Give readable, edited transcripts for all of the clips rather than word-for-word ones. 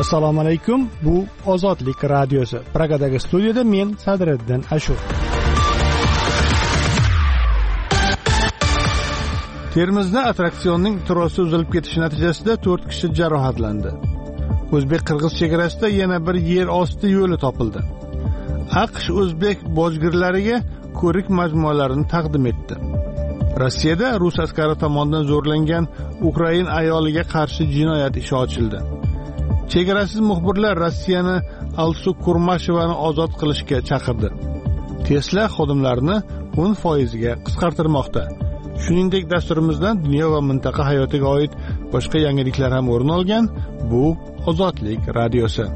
Assalomu alaykum. Bu Ozodlik radiosi. Pragadagi studiyada men Sadriddin Ashur. Termizda attraksionning trosi uzilib ketishi natijasida 4 kishi jarohatlandi. O'zbek-qirg'iz chegarasida yana bir yer osti yo'li topildi. AQSh o'zbek bojgirlariga ko'rik majmualarini taqdim etdi. Rossiyada rus askari tomonidan zo'rlangan Ukrain ayoliga qarshi jinoyat ishi ochildi. Chegarasiz muxbirlar Rossiyani Alsu Kurmashevani ozod qilishga chaqirdi. Tesla xodimlarini 10% ga qisqartirmoqda. Shuningdek, dasturimizdan dunyo va mintaqa hayotiga oid boshqa yangiliklar ham o'rin olgan. Bu Ozodlik radiosi.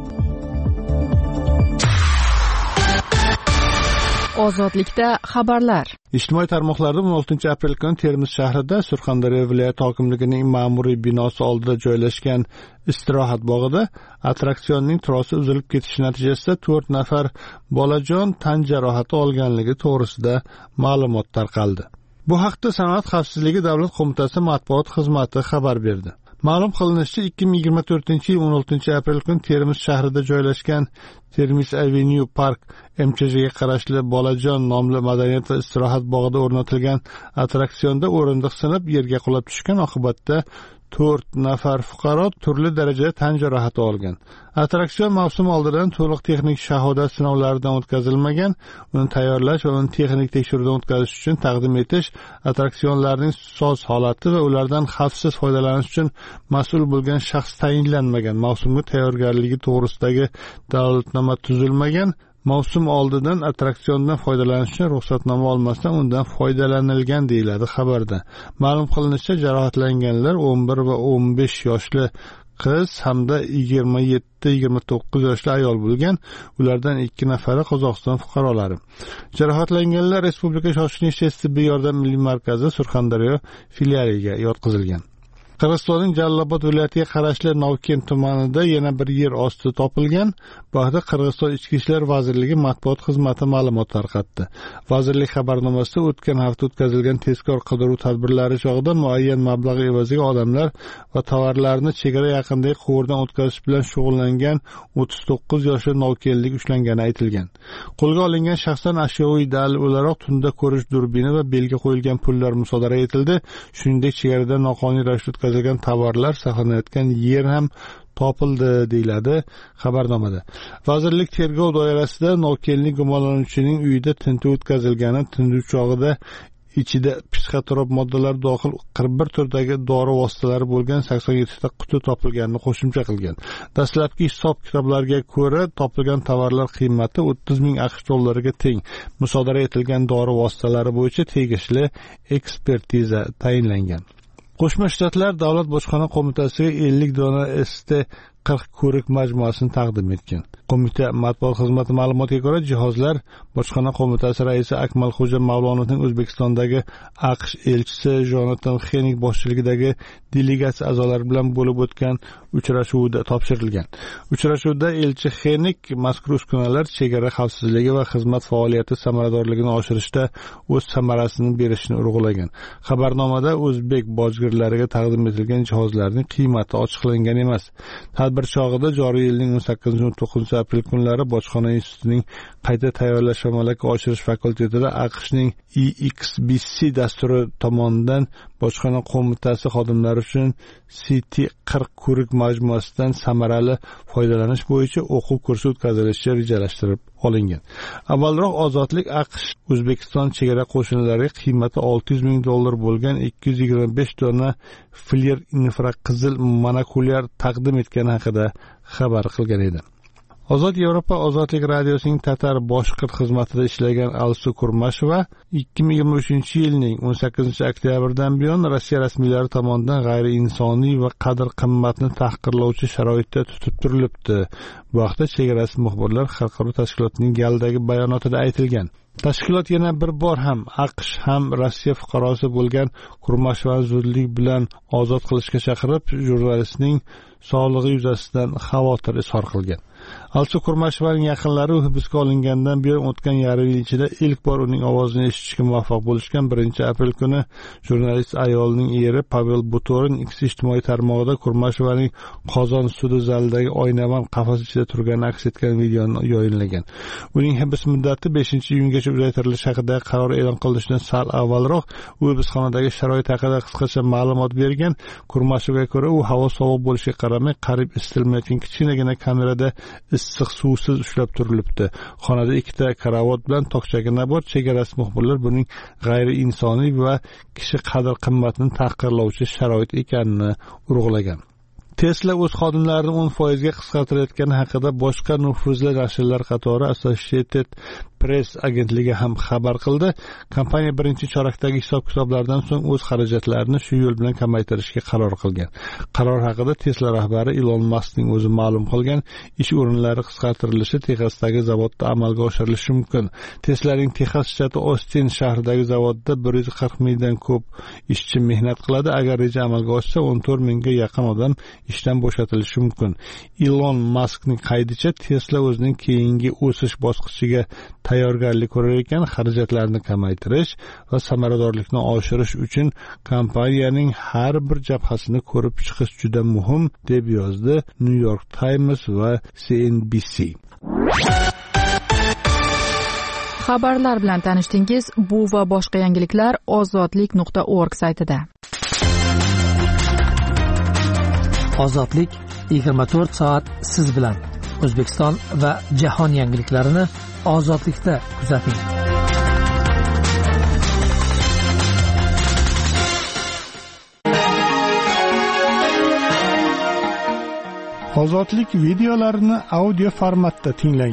Ozodlikda xabarlar. Ijtimoiy tarmoqlarda 16 aprel kuni Termiz shahrida Surxondaryo viloyat hokimligining ma'muriy binosi oldida joylashgan istirohat bog'ida attraksionning trosi uzilib ketishi natijasida 4 nafar bolajon tan jarohati olganligi to'g'risida ma'lumot tarqaldi. Bu haqda Sanoat xavfsizligi davlat qo'mitasi matbuot xizmati xabar berdi. Ma'lum qilinishicha, 2024-yil 16 aprel kuni Termiz shahrida joylashgan Termiz Avenue Park MCHga qarashli Bolajon nomli madaniyat va istirohat bog'ida o'rnatilgan attraksionda o'rindiq sinib yerga qulab tushgan, oqibatda 4 nafar fuqaro turli darajada tan jarohati olgan. Attraksion mavsum oldidan to'liq texnik shahodat sinovlaridan o'tkazilmagan. Uni tayyorlash va uni texnik tekshiruvdan o'tkazish uchun taqdim etish, attraksionlarning soz holati va ulardan xavfsiz foydalanish uchun mas'ul bo'lgan shaxs tayinlanmagan. Mavsumga tayyorgarligi to'g'risidagi dalolatnoma tuzilmagan. Mavsum oldidan attraksiondan foydalanish uchun ruxsatnoma olmasdan undan foydalanilgan deyiladi xabarda. Ma'lum qilinishicha, jarohatlanganlar 11 va 15 yoshli qiz hamda 27-29 yoshli ayol bo'lgan. Ulardan 2 nafari Qozog'iston fuqarolari. Jarohatlanganlar Respublika shoshilinch tez tibbiy yordam milliy markazi Surxondaryo filialiga yotqizilgan. Qirg'izistonning Jallobod viloyatiga qarashli Novken tumanida yana bir yer osti topilgan. Bu haqda Qirg'iziston Ichki ishlar vazirligi matbuot xizmati ma'lumot tarqatdi. Vazirlik xabarnomasida o'tgan hafta o'tkazilgan tezkor qidiruv tadbirlari chog'ida muayyan mablag' evaziga odamlar va tovarlarni chegara yaqinidagi quvurdan o'tkazish bilan shug'ullangan 39 yoshli novkenlik ushlangani aytilgan. Qo'lga olingan shaxsdan ashyoviy dalil o'laroq tunda ko'rish durbini va belgi qo'yilgan pullar musodara etildi. Shuningdek, chegarada noqonuniy ravishda o'tkazilgan tovarlar saqlanayotgan yer ham topildi, deyiladi xabarnomada. Vazirlik tergov doirasida novkenlik gumonlanuvchining uyida tintuv o'tkazilgani, tintuv chog'ida ichida psixotrop moddalar dohil 41 turdagi dori vositalari bo'lgan 87 ta quti topilganini qo'shimcha qilgan. Dastlabki hisob kitoblarga ko'ra, topilgan tovarlar qiymati 30,000 AQSh dollariga teng. Musodara etilgan dori vositalari bo'yicha tegishli ekspertiza tayinlangan. Qo'shma Shtatlar Davlat bojxona qo'mitasiga 50 dona ST-40 ko'rik majmuasini taqdim etgan. Qo'mita matbuot xizmati ma'lumotiga ko'ra, jihozlar bojxona qo'mitasi raisi Akmalxo'ja Mavlonovning O'zbekistondagi AQSh elchisi Jonatan Xenik boshchiligidagi delegatsiya a'zolari bilan bo'lib o'tgan uchrashuvda topshirilgan. Uchrashuvda elchi Xenik mazkur uskunalar chegara xavfsizligi va xizmat faoliyati samaradorligini oshirishda o'z samarasini berishini urg'ulagan. Xabarnomada o'zbek bojgirlariga taqdim etilgan jihozlarning qiymati ochiqlangan emas. Tadbir chog'ida joriy yilning 18-19 aprel kunlari Bojxona institutining qayta tayyorlash va malaka oshirish fakultetida AQShning EXBC dasturi tomonidan Bojxona qo'mitasi xodimlari uchun CT-40 ko'rik majmuasidan samarali foydalanish bo'yicha o'quv kursi o'tkazilishi rejalashtirib olingan. Avvalroq Ozodlik AQSh O'zbekiston chegara qo'shinlariga qiymati $600,000 bo'lgan 225 dona flir infraqizil monokulyar taqdim etgani haqida xabar qilgan edi. Ozod Yevropa Ozodlik radiosining tatar boshqirt xizmatida ishlagan Alsu Kurmasheva 2023-yilning 18-oktyabrdan buyon Rossiya rasmiylari tomonidan g'ayriinsoniy va qadr-qimmatni tahqirlovchi sharoitda tutib turilibdi. Bu haqda chegarasiz muxbirlar xalqaro tashkilotining galdagi bayonotida aytilgan. Tashkilot yana bir bor ham AQSh ham Rossiya fuqarosi bo'lgan Kurmashevani zudlik bilan ozod qilishga chaqirib, jurnalistning sog'lig'i yuzasidan xavotir izhor qilgan. Alsa Kurmashovaning yaqinlari hibsga olingandan beri o'tgan yarim yil ichida ilk bor uning ovozini eshitishga muvaffaq bo'lishgan. 1-aprel kuni jurnalist ayolning eri Pavel Butorin X ijtimoiy tarmog'ida Kurmashovaning Qozon sudi zalidagi oynavan qafas ichida turgani aks etgan videoni yayınlagan. Uning hibs muddati 5-iyungacha uzaytirilishi haqidagi qaror e'lon qilinishidan sal avvalroq u hibsxonadagi sharoit haqida qisqacha ma'lumot bergan. Kurmashovga ko'ra, u havo sovuq bo'lishiga qaramay qarib isitilmayotgan kichkinagina kamerada issiq suvsiz ushlab turilibdi. Xonada 2 karavot bilan tokchagina bor. Chegarasi muxbirlar buning g'ayriinsoniy va kishi qadr-qimmatini tahqirlovchi sharoit ekanini urg'ulagan. Tesla o'z xodimlarini 10% ga qisqartirayotgani haqida boshqa nufuzli nashrlar qatori Associated Press agentligi ham xabar qildi. Kompaniya birinchi chorakdagi hisob-kitoblardan so'ng o'z xarajatlarini shu yo'l bilan kamaytirishga qaror qilgan. Qaror haqida Tesla rahbari Elon Muskning o'zi ma'lum qilgan. Ish o'rinlari qisqartirilishi Texasdagi zavodda amalga oshirilishi mumkin. Tesla'ning Texas shtati Ostin shahridagi zavodda 140 mingdan ko'p ishchi mehnat qiladi. Agar reja amalga oshsa, 14 mingga yaqin odam ishdan bo'shatilishi mumkin. Elon Muskning qaydicha Tesla o'zining keyingi o'sish bosqichiga tayyorgarlik ko'rar ekan. Xarajatlarni kamaytirish va samaradorlikni oshirish uchun kompaniyaning har bir jabhasini ko'rib chiqish juda muhim, deb yozdi New York Times va CNBC. Xabarlar bilan tanishdingiz. Bu va boshqa yangiliklar ozodlik.org saytida. Ozodlik 24 soat siz bilan. O'zbekiston va jahon yangiliklarini Ozodlikda kuzating. Ozodlik videolarini audio formatda tinglang.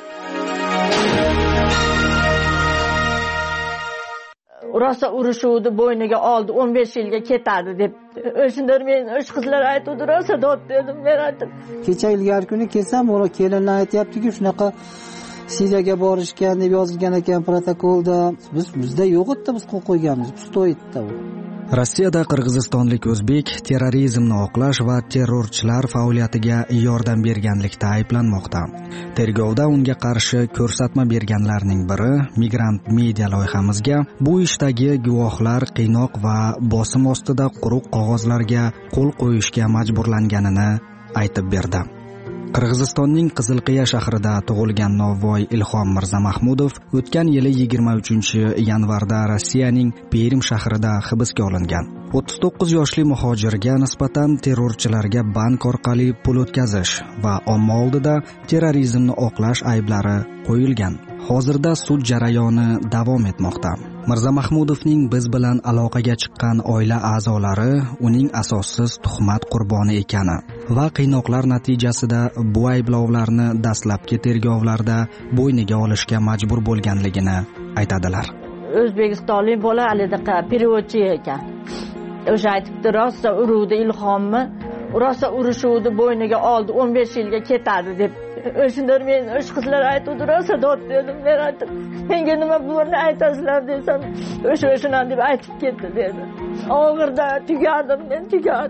Rosa urushuvdi, bo'yniga oldi, 15 yilga ketadi deb. O'shunda men o'sh qizlar aytdi, rosa dod dedim, men aytdim. Kecha ilgari kuni kelsam, o'ra kelinlar aytayapti-ki, shunaqa Siriyaga borishgan deb yozilgan ekan protokolda. Bizda yo'q edi, biz qo'yib qo'yganmiz, pustoyitda u. Rossiyada qirg'izistonlik o'zbek terrorizmni oqlash va terrorchilar faoliyatiga yordam berganlikda ayblanmoqda. Tergovda unga qarshi ko'rsatma berganlarning biri Migrant Media loyihamizga bu ishdagi guvohlar qiynoq va bosim ostida quruq qog'ozlarga qo'l qo'yishga majburlanganini aytib berdi. Qirg'izistonning Qizilqiya shahrida tug'ilgan novvoy Ilhom Mirzamahmudov o'tgan yili 23-yanvarda Rossiyaning Perm shahrida hibsga olingan. 39 yoshli muhojirga nisbatan terrorchilarga bank orqali pul o'tkazish va omma oldida terrorizmni oqlash ayblari qo'yilgan. Hozirda sud jarayoni davom etmoqda. Mirzamahmudovning biz bilan aloqaga chiqqan oila a'zolari uning asossiz tuhmat qurboni ekani va qiynoqlar natijasida bu ayblovlarni dastlabki tergovlarda bo'yniga olishga majbur bo'lganligini aytadilar. O'zbekistonlik bola alidaqa periodchi ekan. O'sha aytibdi, rosa uruvdi Ilhomni, rosa urushuvdi, bo'yniga oldi, 15 yilga ketadi deb. O'shunda men o'sh qizlar aytdi, rosa dod dedim, men aytdim. Menga nima bo'ldi aytasizlar desam, o'shana deb aytib ketdi dedi. Og'irda men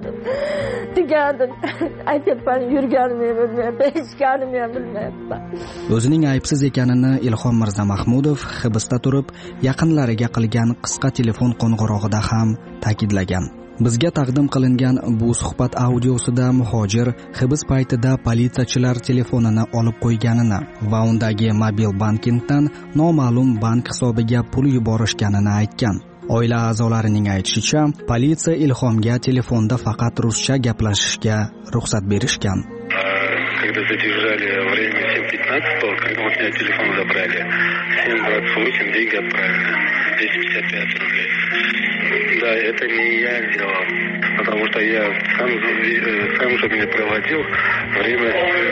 tugadim. Aytibman, yurganimni bilmayapman, hechganimni ham bilmayapman. O'zining aybsiz ekanini Ilhom Mirzamahmudov hibsda turib, yaqinlariga qilgan qisqa telefon qo'ng'irog'ida ham ta'kidlagan. Bizga taqdim qilingan bu suhbat audiosida muhojir hibs paytida politsiyachilar telefonini olib qo'yganini va undagi mobil bankingdan noma'lum bank hisobiga pul yuborishganini aytgan. Oila a'zolarining aytishicha, politsiya Ilhomga telefonda faqat ruscha gaplashishga ruxsat berishgan. Когда задержали время 7:15, когда у меня телефон забрали, 7:28 деньги отправили, 255 рублей. Да, это не я сделал, потому что я сам же меня проводил время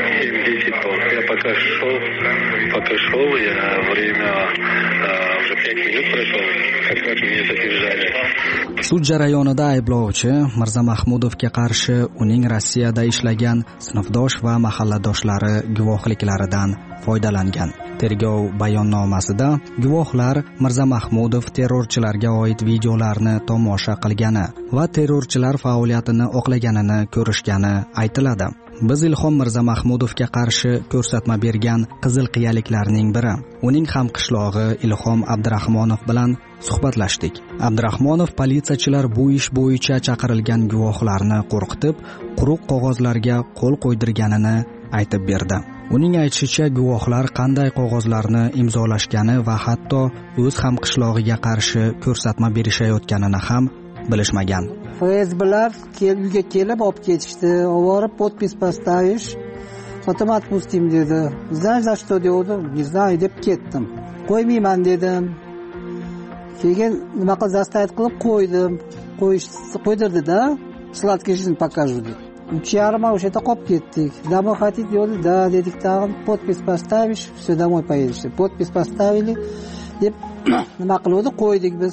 7:10. Я пока шел, я время уже 5 минут прошел, адекватно меня содержали. Sud jarayonida ayblovchi Mirzamahmudovga qarshi uning Rossiyada ishlagan sinfdosh va mahalladoshlari guvohliklaridan foydalangan. Tergov bayonnomasida guvohlar Mirzamahmudov terrorchilarga oid videolarni tomosha qilgani va terrorchilar faoliyatini oqlaganini ko'rishgani aytiladi. Biz Ilhom Mirzamahmudovga qarshi ko'rsatma bergan qizilqiyaliklarning biri, uning hamqishlog'i Ilhom Abdurahmonov bilan suhbatlashdik. Abdurahmonov politsiyachilar bu ish bo'yicha chaqirilgan guvohlarni qo'rqitib, quruq qog'ozlarga qo'l qo'ydirganini aytib berdi. Uning aytishicha, guvohlar qanday qog'ozlarni imzolashgani va hatto o'z hamqishlog'iga qarshi ko'rsatma berishayotganini ham bilishmagan. FSBlar uyga kelib olib ketishdi. Ovorib podpis поставишь, потом отпустим dedi. Знаешь, за что dedim? Не знаю deb ketdim. Qo'ymayman dedim. Keyin nima qilib zastavit qilib qo'ydim. Qo'ydirdi-da, sladkий жизнь покажу dedi. 3:30 o'sha yerda qolib ketdik. Домой хотите dedi, да dedik, tag'in podpis поставишь, все домой поедешь. Podpis поставили deb nima qildi, qo'ydik biz.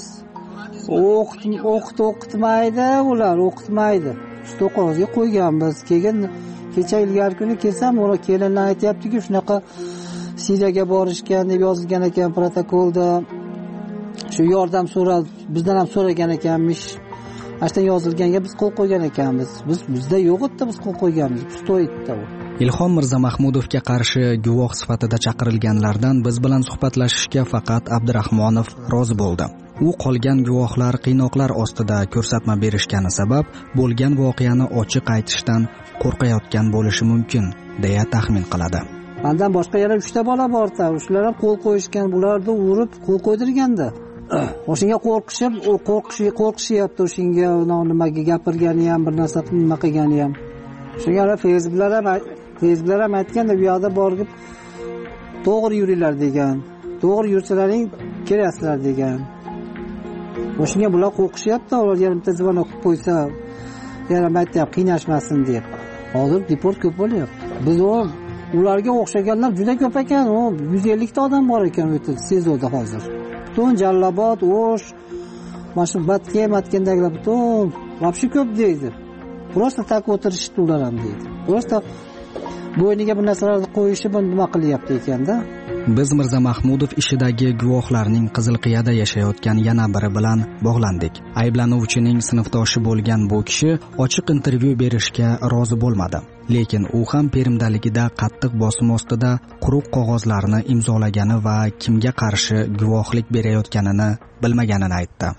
O'qitmaydi ular, o'qitmaydi. Shu qog'ozga qo'yganmiz. Keyin kecha ilgari kuni kelsam, ular kelinlar aytayapti-ki, shunaqa Siriyaga borishgan deb yozilgan ekan protokolda. Shu yordam so'radi, bizdan ham so'ragan ekanmish. Ashta yozilganga biz qo'l qo'ygan ekanmiz. Bizda yo'q edi, biz qo'l qo'yganmiz. Pustoydi u. Ilhom Mirzamahmudovga qarshi guvoh sifatida chaqirilganlardan biz bilan suhbatlashishga faqat Abdurahmonov rozi bo'ldi. U qolgan guvohlar qiynoqlar ostida ko'rsatma berishgani sabab bo'lgan voqeani ochiq aytishdan qo'rqayotgan bo'lishi mumkin, deya taxmin qiladi. Mendan boshqa yana 3 ta bola bor-da, ular ham qo'l qo'yishgan, bularni urib qo'l qo'ydirganda. O'shinga qo'rqishyapti, o'shinga nimaga gapirgani ham, bir narsa nima qilgani ham. Shunga Facebooklar ham aytganda, bu yoqda borib to'g'ri yuringlar degan. To'g'ri yursalaring kelasizlar degan. O'shinga bular qo'rqishyapti, ular yarimta zvonok qilib qo'ysa, yana aytayapti qiynashmasin deb. Hozir deport ko'p bo'lyapti. Biz ularga o'xshaganlar juda ko'p ekan, 150 ta odam bor ekan o'tib Sezoda hozir. Butun Jallobod, O'sh, mana shu Batkendagilar butun вообще ko'p deydi. Просто tak o'tirishdi ular ham deydi. Просто bo'yniga bu narsalarni qo'yishi buni nima qilyapti ekanda. Biz Mirzamahmudov ishidagi guvohlarning Qizilqiyada yashayotgan yana biri bilan bog'landik. Ayblanuvchining sinfdoshi bo'lgan bu kishi ochiq intervyu berishga rozi bo'lmadi. Lekin u ham Permdaligida qattiq bosim ostida quruq qog'ozlarni imzolagani va kimga qarshi guvohlik berayotganini bilmaganini aytdi.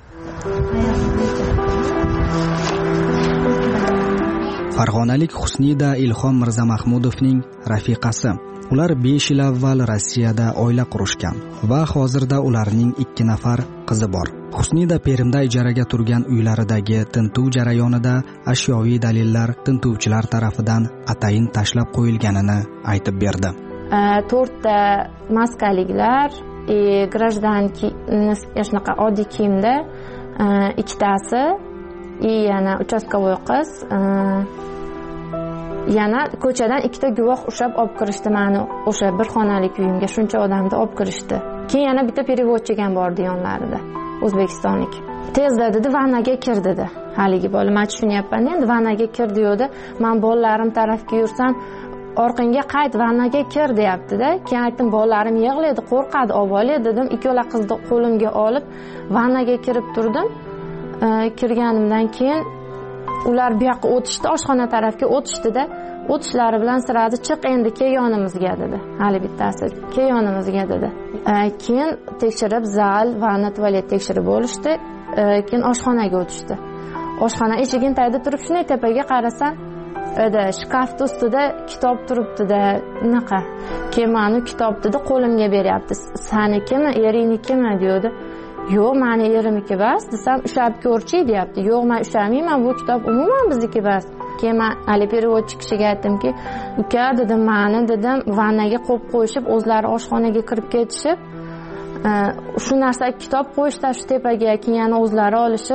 Farg'onalik Husnida Ilhom Mirzamahmudovning rafiqasi. Ular 5 yil avval Rossiyada oila qurishgan va hozirda ularning 2 nafar qizi bor. Husnida Perimda ijaraga turgan uylaridagi tintuv jarayonida ashyoviy dalillar tintuvchilar tarafidan atayin tashlab qo'yilganini aytib berdi. 4 ta maskaliklar, grajdanki shunaqa oddiy kiyimda 2 tasi, yana uchastkovoy qiz, yana ko'chadan 2 ta guvoh ushlab olib kirishdi meni o'sha bir xonalik uyimga, shuncha odamni olib kirishdi. Keyin yana bitta переводчик ham bordi yonlarida, o'zbekistonlik. Tezda dedi, vannaga kir dedi. Haligi bola, men tushunyapman, endi vannaga kir deydi. Men bolalarim tarafga yursam, orqangga qayt, vannaga kir deyapti-da. Keyin aytdim, bolalarim yig'laydi, qo'rqadi, olib dedim. Ikkola qizni qo'limga olib vannaga kirib turdim. Kirganimdan keyin ular bu yoqqa o'tishdi, oshxona tarafga o'tishdi-da. O'tishlari bilan siradi, chiq endi kel yonimizga dedi. Hali bittasi kel yonimizga dedi. Keyin tekshirib zal, vanna, tualet tekshirib bo'lishdi. Keyin oshxonaga o'tishdi. Oshxona eshigini tagida turib, shunday tepaga qarasam, shkaf ustida kitob turibdi-da, unaqa. Keyin meni kitobni qo'limga beryapti. Sanikimi, erinigimi deydi. Yo'q, meni erimniki bas desam, ushlab ko'rchi deyapti. Yo'q, men ushlamayman, bu kitob umuman bizniki bas. Keyin men ali переводчик kishiga aytdimki, uka dedim, meni dedim, vannaga qo'yib qo'yishib, o'zlari oshxonaga kirib ketishib, shu narsa kitob qo'yishdi shu tepaga, keyin yana o'zlari olishib,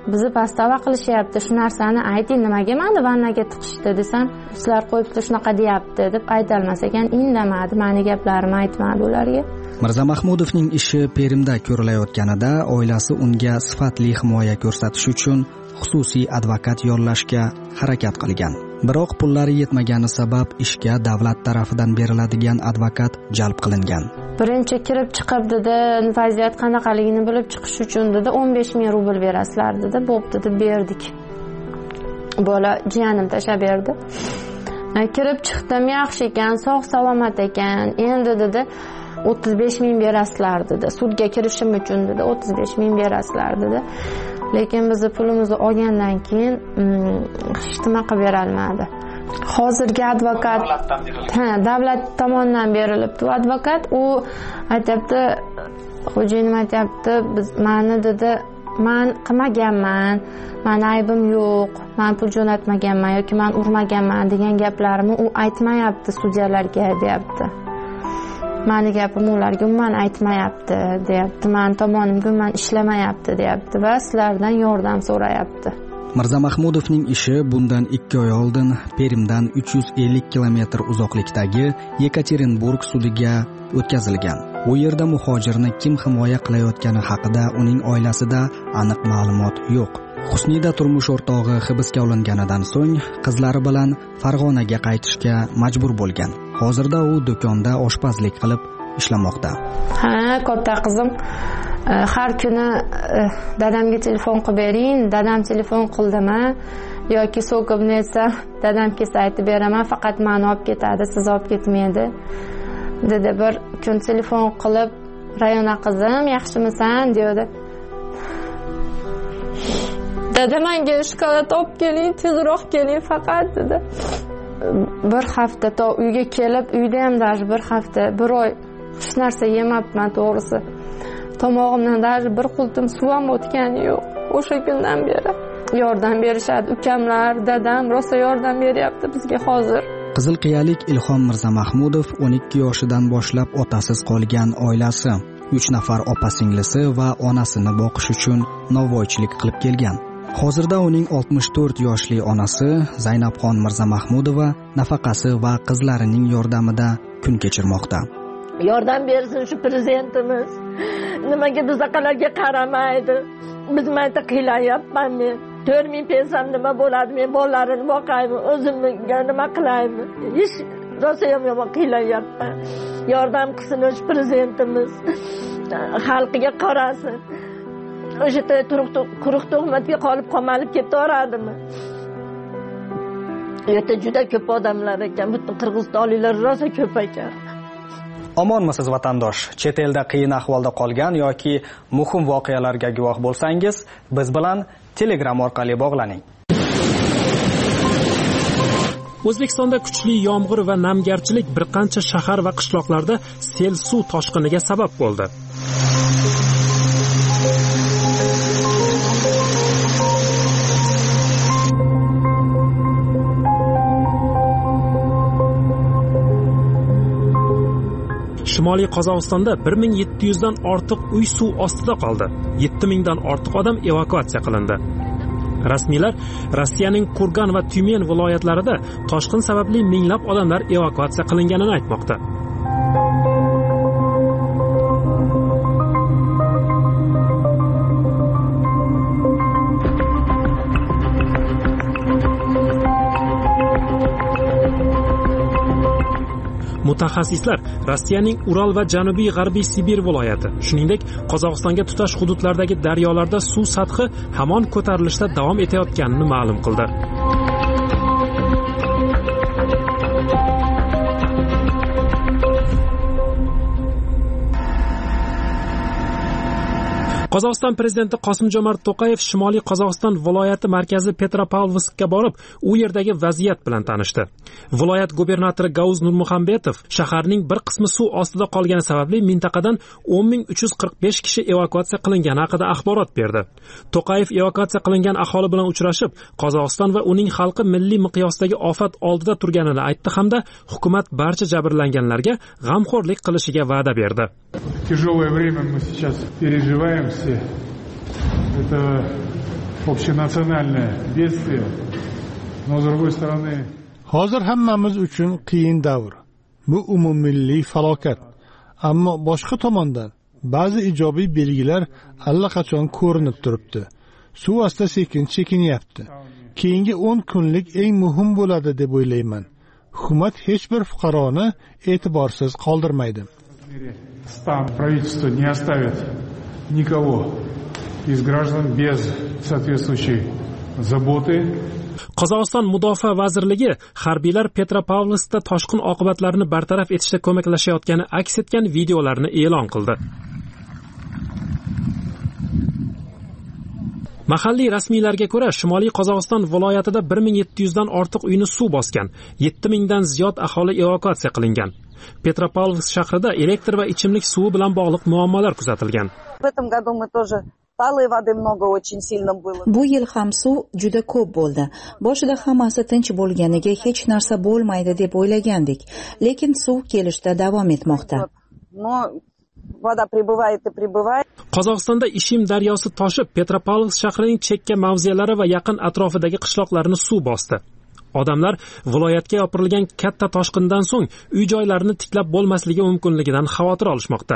bizni pastava qilishyapti, shu narsani ayting, nimaga meni vannaga tiqishdi desam, sizlar qo'yibdi shunaqa deyapti deb aytolmas ekan, indamadi, meni gaplarimni aytmadi ularga. Mirzamahmudovning ishi Perimda ko'rilayotganida oilasi unga sifatli himoya ko'rsatish uchun xususiy advokat yollashga harakat qilgan. Biroq pullari yetmagani sabab ishga davlat tarafidan beriladigan advokat jalb qilingan. Birinchi kirib chiqib dedi, vaziyat qanaqaligini bilib chiqish uchun dedi 15 ming rubl berasizlar dedi. Bo'pti deb berdik. Bola jiyanim tashlab berdi. Kirib chiqdim, yaxshi ekan, sog' salomat ekan. Endi dedi 35 ming berasizlar dedi. Sudga kirishim uchun dedi 35 ming berasizlar dedi. Lekin biz pulimizni olgandan keyin hech nima qilib bera olmadi. Hozirgi advokat davlat tomonidan berilibdi. Advokat u aytibdi, xo'jayinim aytibdi, biz meni dedi, men qilmaganman, meni aybim yo'q, men pul jo'natmaganman yoki men urmaganman degan gaplarimni u aytmayapti sudyalarga deyapti. Meni gapim ularga umuman aytmayapti deyapti. Men tomonimga umuman ishlamayapti deyapti va sizlardan yordam so'rayapti. Mirzamahmudovning ishi bundan 2 oy oldin Perimdan 350 kilometr uzoqlikdagi Yekaterinburg sudiga o'tkazilgan. U yerda muhojirni kim himoya qilayotgani haqida uning oilasida aniq ma'lumot yo'q. Husnida turmush o'rtog'i hibsga olinganidan so'ng qizlari bilan Farg'onaga qaytishga majbur bo'lgan. Hozirda u do'konda oshpazlik qilib ishlamoqda. Katta qizim har kuni dadamga telefon qilib bering, dadam telefon qildimi yoki so'kib netsa, dadam kelsa aytib beraman, faqat meni olib ketadi, siz olib ketmaydi. Dedi bir kun telefon qilib, "Rayona qizim, yaxshimisan?" dedi. Dada menga shokolad olib keling, tezroq keling faqat dedi. Bir hafta to uyga kelib, uyda ham даже bir hafta, bir oy hech narsa yemabman to'g'risi. Tomog'imdan даже bir qultum suv ham o'tgani yo'q. O'sha kundan beri yordam berishadi. Ukamlar, dadam rosa yordam beryapti bizga hozir. Qizilqiyalik Ilhom Mirzamahmudov 12 yoshidan boshlab otasiz qolgan oilasi, 3 nafar opa-singlisi va onasini boqish uchun novvoychilik qilib kelgan. Hozirda uning 64 yoshli onasi Zaynabxon Mirzamahmudova nafaqasi va qizlarining yordamida kun kechirmoqda. Yordam bersin shu prezidentimiz. Nimaga duzaqalarga qaramaydi? Biz mayta qilayapman men. 4000 pensiyam nima bo'ladi? Men bolalarimni boqaymi? O'zimga nima qilaymi? Hech rosa yomon qilayapman. Yordam qilsin shu prezidentimiz. Xalqiga qarasin. O'sha quruq tuhmatga qolib qolmalib ketaveradimi? Yerda juda ko'p odamlar ekan, butun qirg'izistonliklar rosa ko'p ekan. Omonmisiz vatandosh? Chet elda qiyin ahvolda qolgan yoki muhim voqealarga guvoh bo'lsangiz, biz bilan Telegram orqali bog'laning. O'zbekistonda kuchli yomg'ir va namgarchilik bir qancha shahar va qishloqlarda sel suv toshqiniga sabab bo'ldi. Shimoliy Qozog'istonda 1700 dan ortiq uy suv ostida qoldi. 7000 dan ortiq odam evakuatsiya qilindi. Rasmiylar Rossiyaning Kurgan va Tyumen viloyatlarida toshqin sababli minglab odamlar evakuatsiya qilinganini aytmoqda. Mutaxassislar Rossiyaning Ural va Janubiy G'arbiy Sibir viloyati, shuningdek Qozog'istonga tutash hududlardagi daryolarda suv sathi hamon ko'tarilishda davom etayotganini ma'lum qildi. Qozog'iston prezidenti Qosim-Jomart To'qayev Shimoliy Qozog'iston viloyati markazi Petropavlovskga borib, u yerdagi vaziyat bilan tanishdi. Viloyat gubernatori Gavuz Nurmuhammedov shaharning bir qismi suv ostida qolgani sababli mintaqadan 10345 kishi evakuatsiya qilingani haqida axborot berdi. To'qayev evakuatsiya qilingan aholi bilan uchrashib, Qozog'iston va uning xalqi milliy miqyosdagi ofat oldida turganini aytdi hamda hukumat barcha jabrlanganlarga g'amxo'rlik qilishiga va'da berdi. Тяжелое время мы сейчас переживаем все. Это общенациональное бедствие, но с другой стороны... Hozir hammamiz uchun qiyin davr. Bu umummilliy falokat. Ammo boshqa tomondan ba'zi ijobiy belgilar allaqachon ko'rinib turibdi. Suv asta sekin chekinyapti. Keyingi 10 kunlik eng muhim bo'ladi deb o'ylayman. Hukumat hech bir fuqaroni e'tiborsiz qoldirmaydi. Стан правительство не оставит никого из граждан без соответствующей заботы. Qozog'iston Mudofaa vazirligi harbiylar Petropavlovskda toshqin oqibatlarini bartaraf etishda ko'maklashayotgani aks etgan videolarni e'lon qildi. Mahalliy rasmiylarga ko'ra, Shimoliy Qozog'iston viloyatida 1700 dan ortiq uyni suv bosgan, 7000 dan ziyod aholi evakuatsiya qilingan. Petropavlovsk shahrida elektr va ichimlik suvi bilan bog'liq muammolar kuzatilgan. Bu yil ham suv juda ko'p bo'ldi. Boshida hammasi tinch bo'lganiga hech narsa bo'lmaydi deb o'ylagandik, lekin suv kelishda davom etmoqda. Qozog'istonda Ishim daryosi toshib, Petropavlovsk shahrining chekka mavzelari va yaqin atrofidagi qishloqlarni suv bosdi. Odamlar viloyatga yopirilgan katta toshqindan so'ng uy-joylarini tiklab bo'lmasligi mumkinligidan xavotir olishmoqda.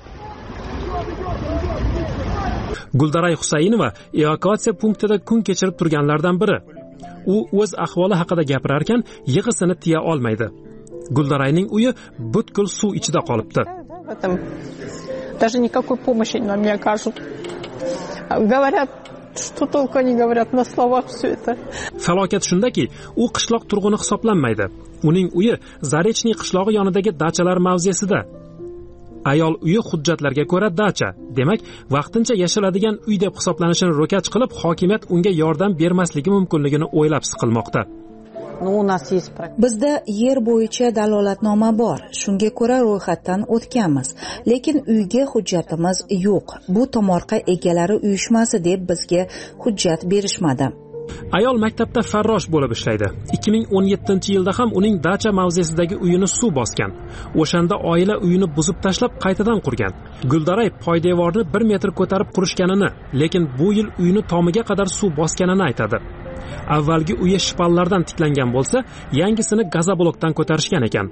Guldaray Husaynova evakuatsiya punktida kun kechirib turganlardan biri. U o'z ahvoli haqida gapirar ekan, yig'isini tiya olmaydi. Guldarayning uyi butkul suv ichida qolibdi. Даже никакой помощи нам не окажут. Говорят, что только они говорят на словах все это. Falokat shundaki, u qishloq turg'uni hisoblanmaydi. Uning uyi Zarechniy qishlog'i yonidagi dachalar mavzesida. Ayol uyi hujjatlarga ko'ra dacha, demak, vaqtincha yashiladigan uy deb hisoblanishini ro'kach qilib, hokimiyat unga yordam bermasligi mumkinligini o'ylab siqilmoqda. Bizda yer bo'yicha dalolatnoma bor. Shunga ko'ra ro'yxatdan o'tganmiz, lekin uyga hujjatimiz yo'q. Bu tomorqa egalari uyushmasi deb bizga hujjat berishmadi. Ayol maktabda farrosh bo'lib ishlaydi. 2017-yilda ham uning dacha mavzesidagi uyini suv bosgan. O'shanda oila uyini buzib tashlab qaytadan qurgan. Guldaray poydevorni 1 metr ko'tarib qurishganini, lekin bu yil uyini tomiga qadar suv bosganini aytadi. Avvalgi uyi shpallardan tiklangan bo'lsa, yangisini gazoblokdan ko'tarishgan ekan.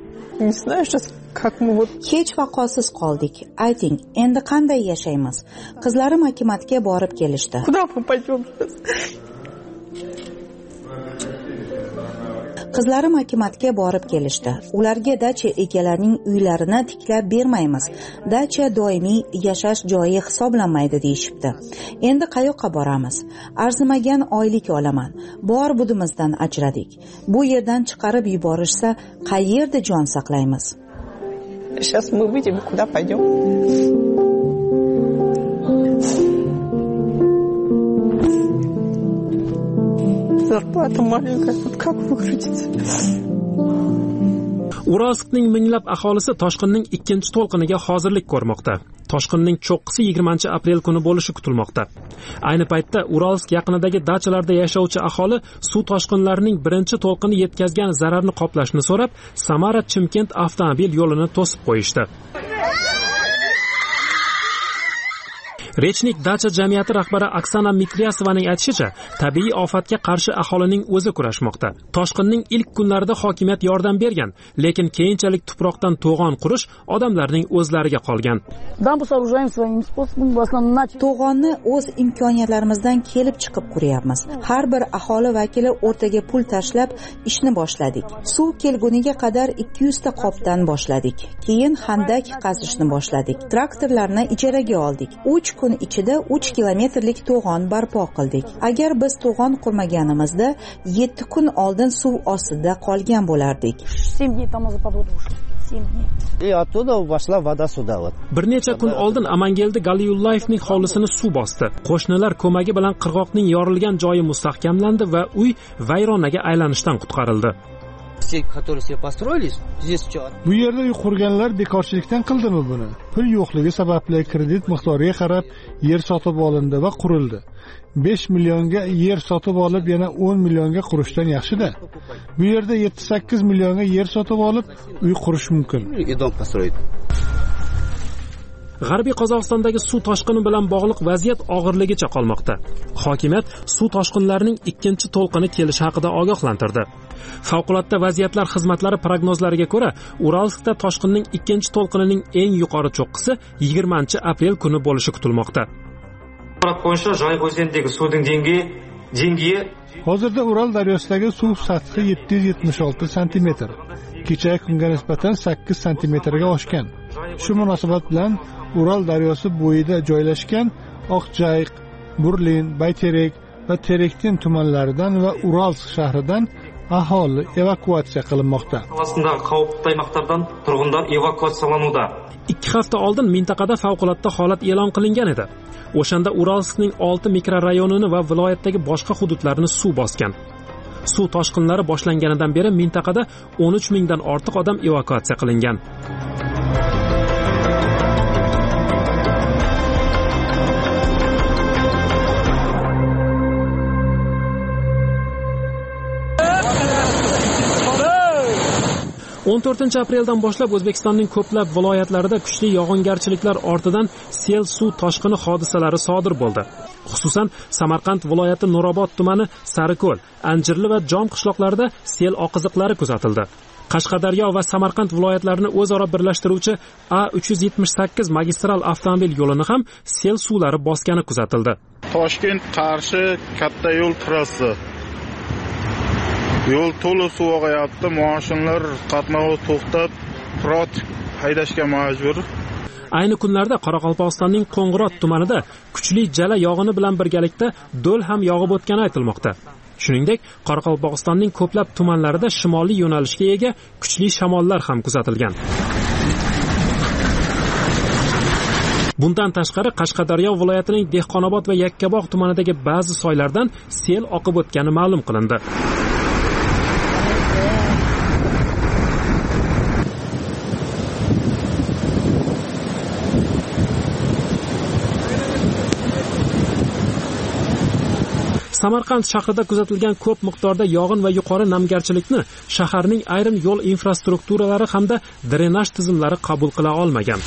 Hech vaqosiz qoldik. Ayting, endi qanday yashaymiz? Qizlarim hukumatga borib kelishdi. Qizlarim hukumatga borib kelishdi. Ularga dacha egalarining uylarini tiklab bermaymiz. Dacha doimiy yashash joyi hisoblanmaydi deyishibdi. Endi qayoqqa boramiz? Arzimagan oylik olaman. Bor budimizdan ajradik. Bu yerdan chiqarib yuborishsa, qayerda jon saqlaymiz? Сейчас мы выйдем, куда пойдем? Зарплата маленькая, как выкрутиться? Uralskning minglab aholisi toshqinning ikkinchi to'lqiniga hozirlik ko'rmoqda. Toshqinning cho'qqisi 20-aprel kuni bo'lishi kutilmoqda. Ayni paytda Uralsk yaqinidagi dachalarda yashovchi aholi suv toshqinlarining birinchi to'lqini yetkazgan zararni qoplashni so'rab, Samara-Chimkent avtomobil yo'lini to'sib qo'yishdi. Rechnik dacha jamiyati rahbari Oksana Mitriyasovaning aytishicha, tabiiy ofatga qarshi aholining o'zi kurashmoqda. Toshqinning ilk kunlarida hokimiyat yordam bergan, lekin keyinchalik tuproqdan to'g'on qurish odamlarning o'zlariga qolgan. To'g'onni o'z imkoniyatlarimizdan kelib chiqib quryapmiz. Har bir aholi vakili o'rtaga pul tashlab ishni boshladik. Suv kelguniga qadar 200 ta qopdan boshladik. Keyin xandak qazishni boshladik. Traktorlarni ijaraga oldik. 3 kun ichida 3 kilometrlik to'g'on barpo qildik. Agar biz to'g'on qurmaganimizda 7 kun oldin suv ostida qolgan bo'lardik. Bir necha kun oldin Amangeldi Galiyullayevning hovlisini suv bosdi. Qo'shnilar ko'magi bilan qirg'oqning yorilgan joyi mustahkamlandi va uy vayronaga aylanishdan qutqarildi. Bu yerda uy qurganlar bekorchilikdan qildimi buni? Pul yo'qligi sababli kredit miqdoriga qarab yer sotib olindi va qurildi. 5 millionga yer sotib olib yana 10 millionga qurishdan yaxshi-da. Bu yerda 7-8 millionga yer sotib olib uy qurish mumkin. G'arbiy Qozog'istondagi suv toshqini bilan bog'liq vaziyat og'irligicha qolmoqda. Hokimiyat suv toshqinlarining ikkinchi to'lqini kelishi haqida ogohlantirdi. Favqulodda vaziyatlar xizmatlari prognozlariga ko'ra, Uralskda toshqinning ikkinchi to'lqinining eng yuqori cho'qqisi 20-aprel kuni bo'lishi kutilmoqda. Hozirda Ural daryosidagi suv sathi 776 cm. Kecha kunga nisbatan 8 cm ga oshgan. Shu munosabat bilan Ural daryosi bo'yida joylashgan Oqjayiq, Burlin, Bayterek va Terektin tumanlaridan va Uralsk shahridan aholi evakuatsiya qilinmoqda. 2 hafta oldin mintaqada favqulodda holat e'lon qilingan edi. O'shanda Uralskning 6 mikrorayonini va viloyatdagi boshqa hududlarni suv bosgan. Suv toshqinlari boshlanganidan beri mintaqada 13 mingdan ortiq odam evakuatsiya qilingan. 14-apreldan boshlab O'zbekistonning ko'plab viloyatlarida kuchli yog'ingarchiliklar ortidan sel suv toshqini hodisalari sodir bo'ldi. Xususan, Samarqand viloyati Nurobod tumani Sariko'l, Anjirli va Jom qishloqlarida sel oqiziqlari kuzatildi. Qashqadaryo va Samarqand viloyatlarini o'zaro birlashtiruvchi A378 magistral avtomobil yo'lini ham sel suvlari bosgani kuzatildi. Toshkent Qarshi katta yo'l trassasi. Yo'l to'liq suv og'ayapti, mashinalar qatnovi to'xtab, pirot haydashga majbur. Ayni kunlarda Qoraqalpog'istonning Qo'ng'irot tumanida kuchli jala yog'ini bilan birgalikda do'l ham yog'ib o'tgani aytilmoqda. Shuningdek, Qoraqalpog'istonning ko'plab tumanlarida shimoliy yo'nalishga ega kuchli shamollar ham kuzatilgan. Bundan tashqari Qashqadaryo viloyatining Dehqonobod va Yakkabog' tumanidagi ba'zi soylardan sel oqib o'tgani ma'lum qilindi. Samarqand shahrida kuzatilgan ko'p miqdorda yog'in va yuqori namgarchilikni shaharning ayrim yo'l infrastrukturalari hamda drenaj tizimlari qabul qila olmagan.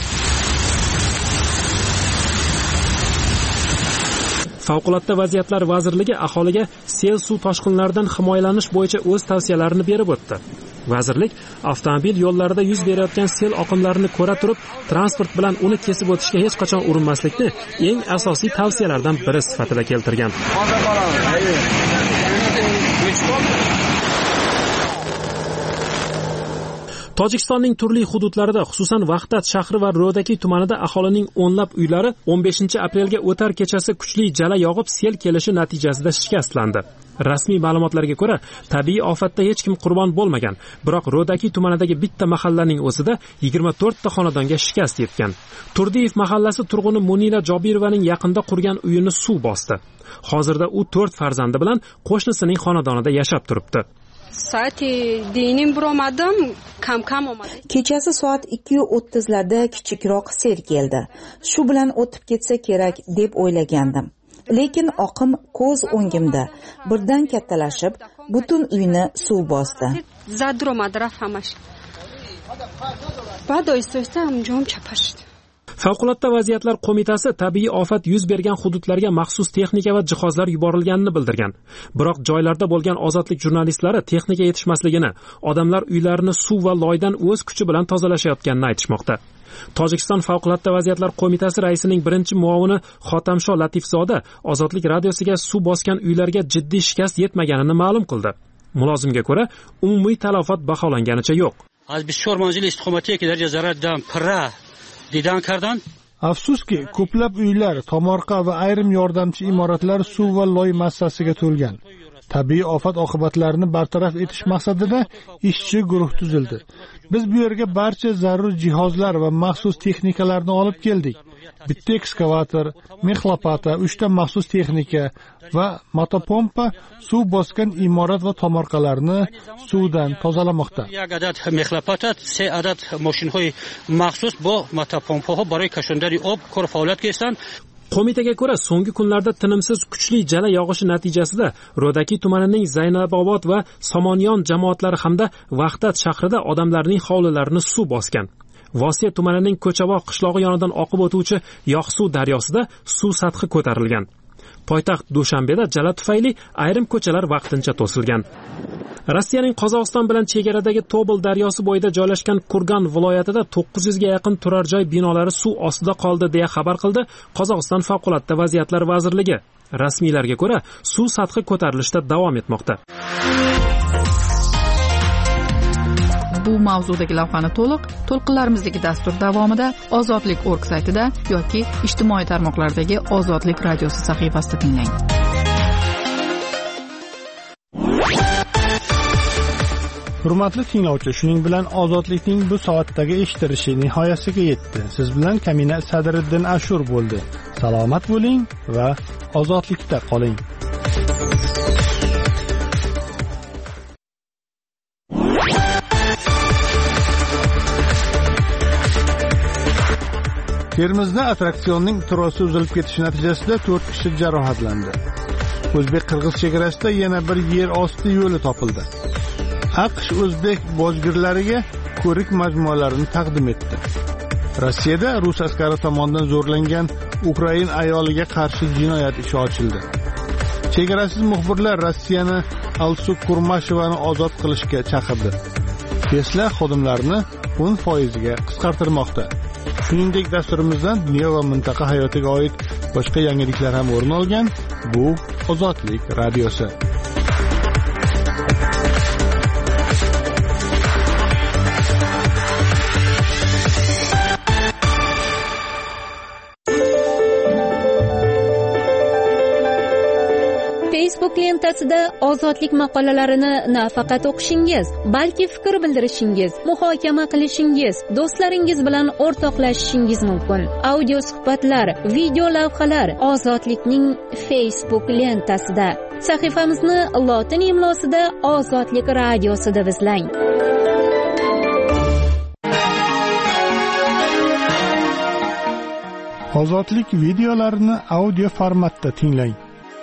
Favqulodda vaziyatlar vazirligi aholiga sel suv toshqinlaridan himoyalanish bo'yicha o'z tavsiyalarini berib o'tdi. Vazirlik avtomobil yo'llarida yuz berayotgan sel oqimlarini ko'ra turib, transport bilan uni kesib o'tishga hech qachon urinmaslikni eng asosiy tavsiyalardan biri sifatida keltirgan. Tojikistonning turli hududlarida, xususan Vahdat shahri va Ro'daki tumanida aholining o'nlab uylari 15-aprelga o'tar kechasi kuchli jala yog'ib sel kelishi natijasida shikastlandi. Rasmiy ma'lumotlarga ko'ra, tabiiy ofatda hech kim qurbon bo'lmagan, biroq Ro'daki tumanidagi bitta mahallaning o'zida 24 ta xonadonga shikast yetgan. Turdiyev mahallasi turg'uni Munila Jobirovaning yaqinda qurgan uyini suv bosdi. Hozirda u 4 farzandi bilan qo'shnisining xonadonida yashab turibdi. Kechasi soat 2:30 larda kichikroq sel keldi. Shu bilan o'tib ketsa kerak deb o'ylagandim. Lekin oqim ko'z o'ngimda birdan kattalashib, butun uyni suv bosdi. Favqulodda vaziyatlar qo'mitasi tabiiy ofat yuz bergan hududlarga maxsus texnika va jihozlar yuborilganini bildirgan. Biroq joylarda bo'lgan ozodlik jurnalistlari texnika yetishmasligini, odamlar uylarini suv va loydan o'z kuchi bilan tozalashayotganini aytishmoqda. Tojikiston Favqulodda vaziyatlar qo'mitasi raisining birinchi muovini Xotamsho Latifzoda ozodlik radiosiga suv bosgan uylarga jiddiy shikast yetmaganini ma'lum qildi. Mulozimga ko'ra, umumiy talafot baholanganicha yo'q. Afsuski, ko'plab uylar, tomorqa va ayrim yordamchi imoratlar suv va loy massasiga to'lgan. Tabiiy ofat oqibatlarini bartaraf etish maqsadida ishchi guruh tuzildi. Biz bu yerga barcha zarur jihozlar va maxsus texnikalarni olib keldik. Bitta ekskavator, mexlopata, 3 ta maxsus texnika va motopompa suv bosgan imorat va tomorqalarni suvdan tozalamoqda. Qo'mitaga ko'ra, so'nggi kunlarda tinimsiz kuchli jala yog'ishi natijasida Ro'daki tumanining Zaynabobod va Somonyon jamoatlari hamda Vahdat shahrida odamlarning hovlilarini suv bosgan. Vosiya tumanining Ko'chavoq qishlog'i yonidan oqib o'tuvchi Yoqsuv daryosida suv sathi ko'tarilgan. Poytaxt Dushanbeda jala tufayli ayrim ko'chalar vaqtincha to'silgan. Rossiyaning Qozog'iston bilan chegaradagi Tobol daryosi bo'yida joylashgan Kurgan viloyatida 900 ga yaqin turar joy binolari suv ostida qoldi deya xabar qildi Qozog'iston favqulodda vaziyatlar vazirligi. Rasmiylarga ko'ra, suv sathi ko'tarilishda davom etmoqda. Bu mavzudagi lavhani to'lqinlarimizdagi dastur davomida ozodlik.org saytida yoki ijtimoiy tarmoqlardagi Ozodlik radiosi sahifasida tinglang. Hurmatli tinglovchi, shuning bilan Ozodlikning bu soatdagi eshittirishi nihoyasiga yetdi. Siz bilan Kamina Sadriddin Ashur bo'ldi. Salomat bo'ling va ozodlikda qoling. Termizda attraksionning trosi uzilib ketishi natijasida 4 kishi jarohatlandi. O'zbek-qirg'iz chegarasida yana bir yer osti yo'li topildi. AQSh o'zbek bojgirlariga ko'rik majmualarini taqdim etdi. Rossiyada rus askari tomonidan zo'rlangan Ukrain ayoliga qarshi jinoyat ishi ochildi. Chegarasiz muxbirlar Rossiyani Alsu Kurmashevani ozod qilishga chaqirdi. Tesla xodimlarini 10% ga qisqartirmoqda. Shuningdek, dasturimizdan dunyo va mintaqa hayotiga oid boshqa yangiliklar ham o'rin olgan. Bu Ozodlik radiosi. Facebook lentasida ozodlik maqolalarini nafaqat o'qishingiz, balki fikr bildirishingiz, muhokama qilishingiz, do'stlaringiz bilan o'rtoqlashishingiz mumkin. Audio suhbatlar, video lavhalar Ozodlikning Facebook lentasida. Sahifamizni lotin imlosida Ozodlik radiosi deb izlang. Ozodlik videolarini audio formatda tinglang.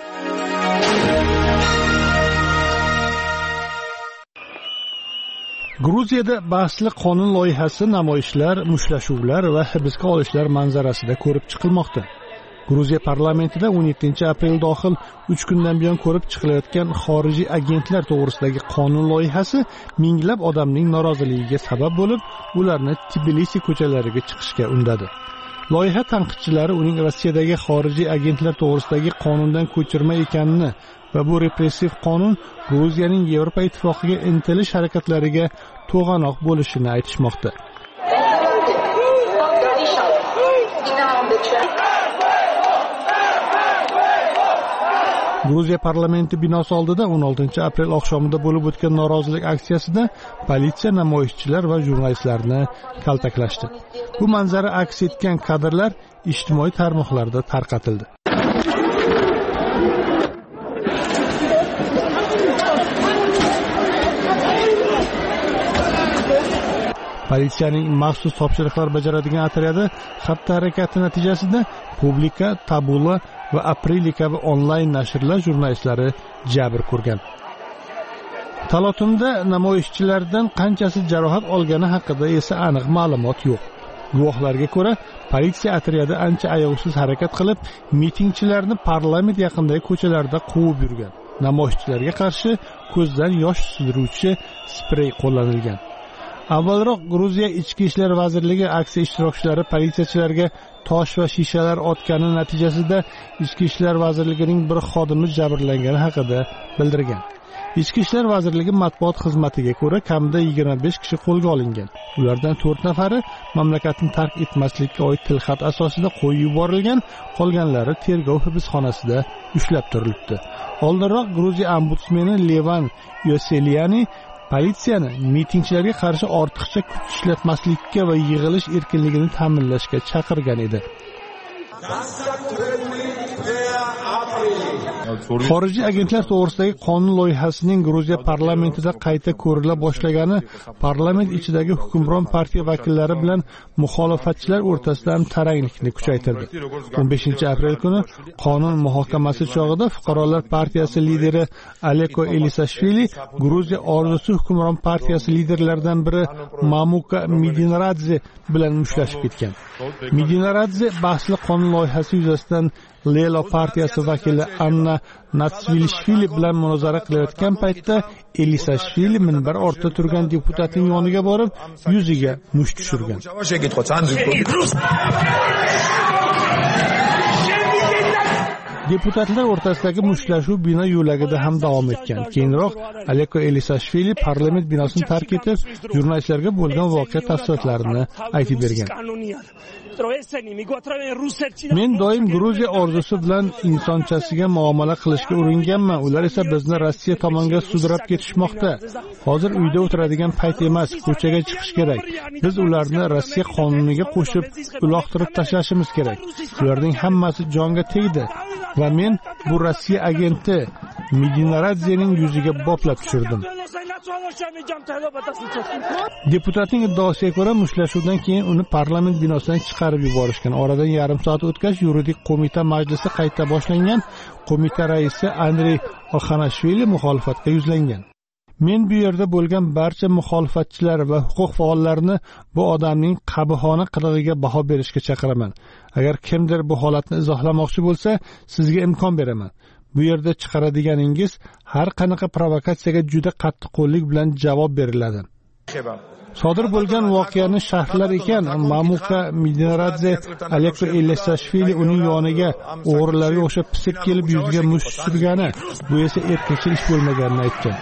Gruziyada bahsli qonun loyihasi namoyishlar, mushtlashuvlar va hibsga olishlar manzarasida ko'rib chiqilmoqda. Gruziya parlamentida 17-aprel dohil 3 kundan buyon ko'rib chiqilayotgan xorijiy agentlar to'g'risidagi qonun loyihasi minglab odamning noroziligiga sabab bo'lib, ularni Tbilisi ko'chalariga chiqishga undadi. Loyiha tanqidchilari uning Rossiyadagi xorijiy agentlar to'g'risidagi qonundan ko'chirma ekanini va bu repressiv qonun Gruziyaning Yevropa ittifoqiga intilish harakatlariga to'g'anoq bo'lishini aytishmoqda. Gruziya parlamenti binosi oldida 16-aprel oqshomida bo'lib o'tgan norozilik aksiyasida politsiya namoyishchilar va jurnalistlarni kaltaklashdi. Bu manzara aks etgan kadrlar ijtimoiy tarmoqlarda tarqatildi. Politsiyaning maxsus topshiriqlar bajaradigan otryadi xatti-harakati natijasida Publika, Tabula va Aprili kabi onlayn nashrlar jurnalistlari jabr ko'rgan. Talotumda namoyishchilardan qanchasi jarohat olgani haqida esa aniq ma'lumot yo'q. Guvohlarga ko'ra, politsiya otryadi ancha ayovsiz harakat qilib, mitingchilarni parlament yaqinidagi ko'chalarda quvib yurgan. Namoyishchilarga qarshi ko'zdan yosh suzdiruvchi sprey qo'llanilgan. Avvalroq Gruziya Ichki ishlar vazirligi aksiya ishtirokchilari politsiyachilarga tosh va shishalar otgani natijasida Ichki ishlar vazirligining bir xodimi jabrlangani haqida bildirgan. Ichki ishlar vazirligi matbuot xizmatiga ko'ra, kamida 25 kishi qo'lga olingan. Ulardan 4 nafari mamlakatni tark etmaslikka oid tilxat asosida qo'yib yuborilgan, qolganlari tergov hibsxonasida ushlab turilibdi. Oldinroq Gruziya ombudsmeni Levan Yoseliani politsiyani mitingchilarga qarshi ortiqcha kuch ishlatmaslikka va yig'ilish erkinligini ta'minlashga chaqirgan edi. Xorijiy agentlar to'g'risidagi qonun loyihasining Gruziya parlamentida qayta ko'rila boshlagani parlament ichidagi hukmron partiya vakillari bilan muxolifatchilar o'rtasida ham taranglikni kuchaytirdi. 15-aprel kuni qonun muhokamasi chog'ida Fuqarolar partiyasi lideri Aleko Elisashvili Gruziya orzusi hukmron partiyasi liderlaridan biri Mamuka Midinaradze bilan mushtlashib ketgan. Midinaradze bahsli qonun loyihasi yuzasidan Lelo partiyasi vakili Anna Natsvilishvili bilan munozara qilayotgan paytda Elisashvili minbar ortida turgan deputatning yoniga borib, yuziga musht tushirgan. Deputatlar o'rtasidagi mushtlashuv bino yo'lagida ham davom etgan. Keyinroq Aleko Elisashvili parlament binosini tark etib, jurnalistlarga bo'lgan voqea tafsilotlarini aytib bergan. Men doim Gruziya orzusi bilan insonchasiga muomala qilishga uringanman. Ular esa bizni Rossiya tomonga sudrab ketishmoqda. Hozir uyda o'tiradigan payt emas, ko'chaga chiqish kerak. Biz ularni Rossiya qonuniga qo'shib, uloqtirib tashlashimiz kerak. Ularning hammasi jonga tegdi va men bu Rossiya agenti Midinaradzening yuziga boplab tushirdim. Deputatning iddaosiga ko'ra, mushtlashuvdan keyin uni parlament binosidan chiqarib yuborishgan. Oradan yarim soat o'tgach, yuridik qo'mita majlisi qayta boshlangan. Qo'mita raisi Andrey Oxanashvili muxolifatga yuzlangan. Men bu yerda bo'lgan barcha muxolifatchilar va huquq faollarini bu odamning qabihona qilig'iga baho berishga chaqiraman. Agar kimdir bu holatni izohlamoqchi bo'lsa, sizga imkon beraman. Bu yerda chiqaradiganingiz har qanaqa provokatsiyaga juda qattiqqo'llik bilan javob beriladi. Sodir bo'lgan voqeani sharhlar ekan, Mamuka Midinaradze Aleko Elisashvili uning yoniga o'g'rilarga o'xshab pisib kelib yuziga musht tushirgani, bu esa erkakcha ish bo'lmaganini aytgan.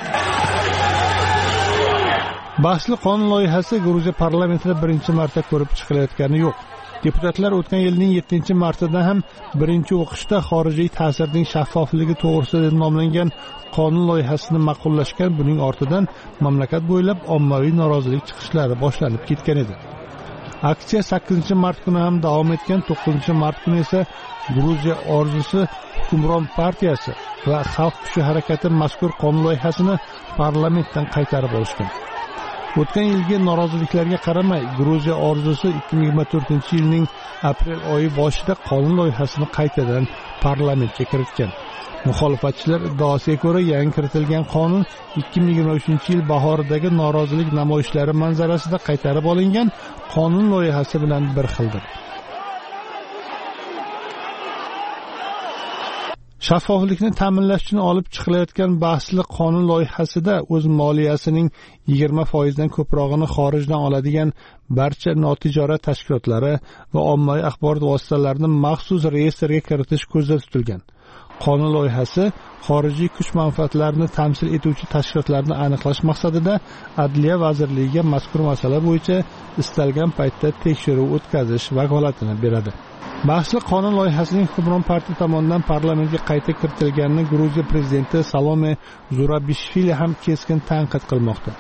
Bahsli qonun loyihasi Gruziya parlamentida birinchi marta ko'rib chiqilayotgani yo'q. Deputatlar o'tgan yilning 7-martida ham birinchi o'qishda xorijiy ta'sirning shaffofligi to'g'risida deb nomlangan qonun loyihasini ma'qullashgan. Buning ortidan mamlakat bo'ylab ommaviy norozilik chiqishlari boshlanib ketgan edi. Aksiya 8-mart kuni ham davom etgan. 9-mart kuni esa Gruziya orzusi hukmron partiyasi va xalq kuchi harakati mazkur qonun loyihasini parlamentdan qaytarib olishgan. O'tgan yilgi noroziliklarga qaramay, Gruziya orzusi 2024-yilning aprel oyi boshida qonun loyihasini qaytadan parlamentga kiritgan. Muxolifatchilar iddaosiga ko'ra, yangi kiritilgan qonun 2023-yil bahoridagi norozilik namoyishlari manzarasida qaytarib olingan qonun loyihasi bilan bir xildir. Shaffoflikni ta'minlash uchun olib chiqilayotgan bahsli qonun loyihasida o'z moliyasining 20% dan ko'prog'ini xorijdan oladigan barcha notijorat tashkilotlari va ommaviy axborot vositalarini maxsus reyestrga kiritish ko'zda tutilgan. Qonun loyihasi xorijiy kuch manfaatlarini tamsil etuvchi tashkilotlarni aniqlash maqsadida Adliya vazirligiga mazkur masala bo'yicha istalgan paytda tekshiruv o'tkazish vakolatini beradi. Bahsli qonun loyihasining hukmron partiya tomonidan parlamentga qayta kiritilganini Gruziya prezidenti Salome Zurabishvili ham keskin tanqid qilmoqda.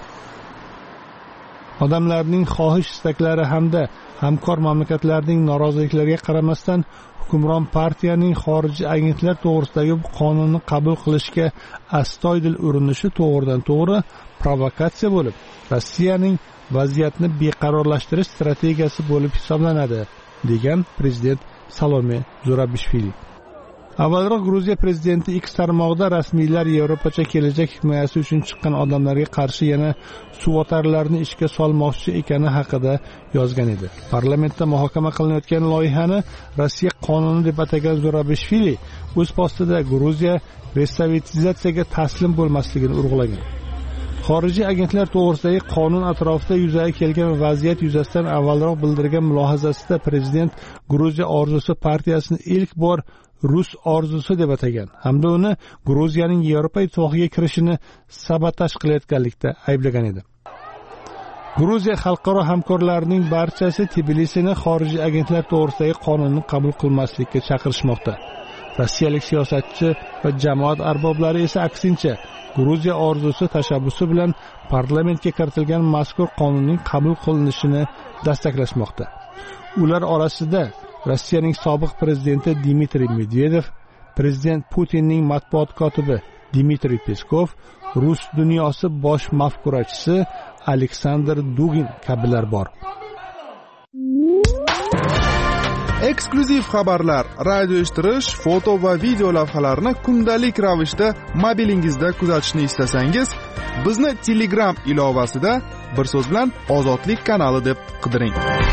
Odamlarning xohish-istaklari hamda hamkor mamlakatlarning noroziliklariga qaramasdan hukmron partiyaning xorijiy agentlar to'g'risidagi qonunni qabul qilishga astoydil urinishi to'g'ridan-to'g'ri provokatsiya bo'lib, Rossiyaning vaziyatni beqarorlashtirish strategiyasi bo'lib hisoblanadi, degan prezident Salome Zurabishvili. Avvalroq Gruziya prezidenti X tarmog'ida rasmiylar Yevropacha kelajak himoyasi uchun chiqqan odamlarga qarshi yana suvotarlarni ishga solmoqchi ekani haqida yozgan edi. Parlamentda muhokama qilinayotgan loyihani Rossiya qonuni deb atagan Zurabishvili o'z postida Gruziya resovetizatsiyaga taslim bo'lmasligini urg'ulagan. Xorijiy agentlar to'g'risidagi qonun atrofida yuzaga kelgan vaziyat yuzasidan avvalroq bildirgan mulohazasida prezident Gruziya orzusi partiyasini ilk bor Rus orzusi deb atagan hamda uni Gruziyaning Yevropa ittifoqiga kirishini sabotaj qilayotganlikda ayblagan edi. Gruziya xalqaro hamkorlarining barchasi Tbilisini xorijiy agentlar to'g'risidagi qonunni qabul qilmaslikka chaqirishmoqda. Rossiyalik siyosatchi va jamoat arboblari esa aksincha Gruziya orzusi tashabbusi bilan parlamentga kiritilgan mazkur qonunning qabul qilinishini dastaklashmoqda. Ular orasida Rossiyaning sobiq prezidenti Dmitriy Medvedev, Prezident Putinning matbuot kotibi Dmitriy Peskov, Rus dunyosi bosh mafkurachisi Aleksandr Dugin kabilar bor. Eksklyuziv xabarlar, radio eshittirish, foto va video lavhalarni kundalik ravishda mobilingizda kuzatishni istasangiz, bizni Telegram ilovasida bir so'z bilan Ozodlik kanali deb qidiring.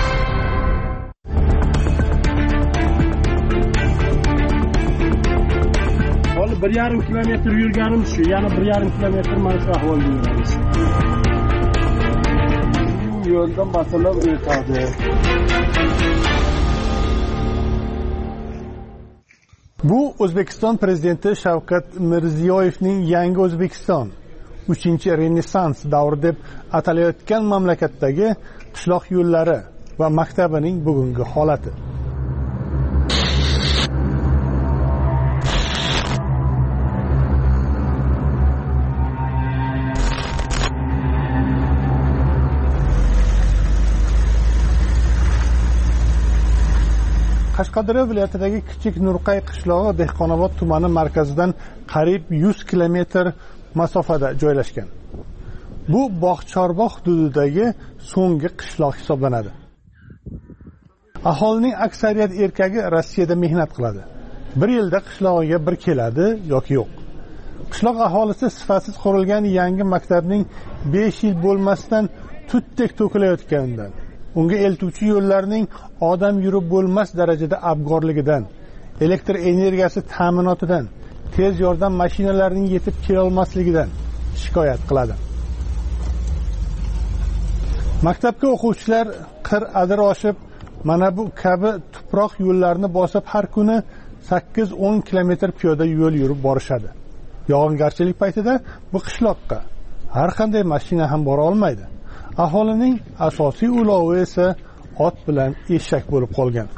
Hozir 1,5 kilometr yurganim shu, yana 1,5 kilometr mana shu ahvolda yuramiz. Yo'ldan masalan o'tadi. Bu O'zbekiston prezidenti Shavkat Mirziyoyevning Yangi O'zbekiston 3-renessans davri deb atalayotgan mamlakatdagi qishloq yo'llari va maktabining bugungi holati. Qashqadaryo viloyatidagi kichik Nurqay qishlog'i Dehqonobod tumani markazidan qariyb 100 kilometr masofada joylashgan. Bu Bog'chorbog' hududidagi so'nggi qishloq hisoblanadi. Aholining aksariyat erkagi Rossiyada mehnat qiladi. Bir yilda qishlog'iga bir keladi yoki yo'q. Qishloq aholisi sifatsiz qurilgan yangi maktabning 5 yil bo'lmasdan tutdek to'kilayotganidan, unga eltuvchi yo'llarning odam yurib bo'lmas darajada abgorligidan, elektr energiyasi ta'minotidan, tez yordam mashinalarining yetib kela olmasligidan shikoyat qiladi. Maktabga o'quvchilar qir-adir oshib, mana bu kabi tuproq yo'llarni bosib har kuni 8-10 kilometr piyoda yo'l yurib borishadi. Yog'ingarchilik paytida bu qishloqqa har qanday mashina ham bora olmaydi. Aholining asosiy ulovi esa ot bilan eshak bo'lib qolgan.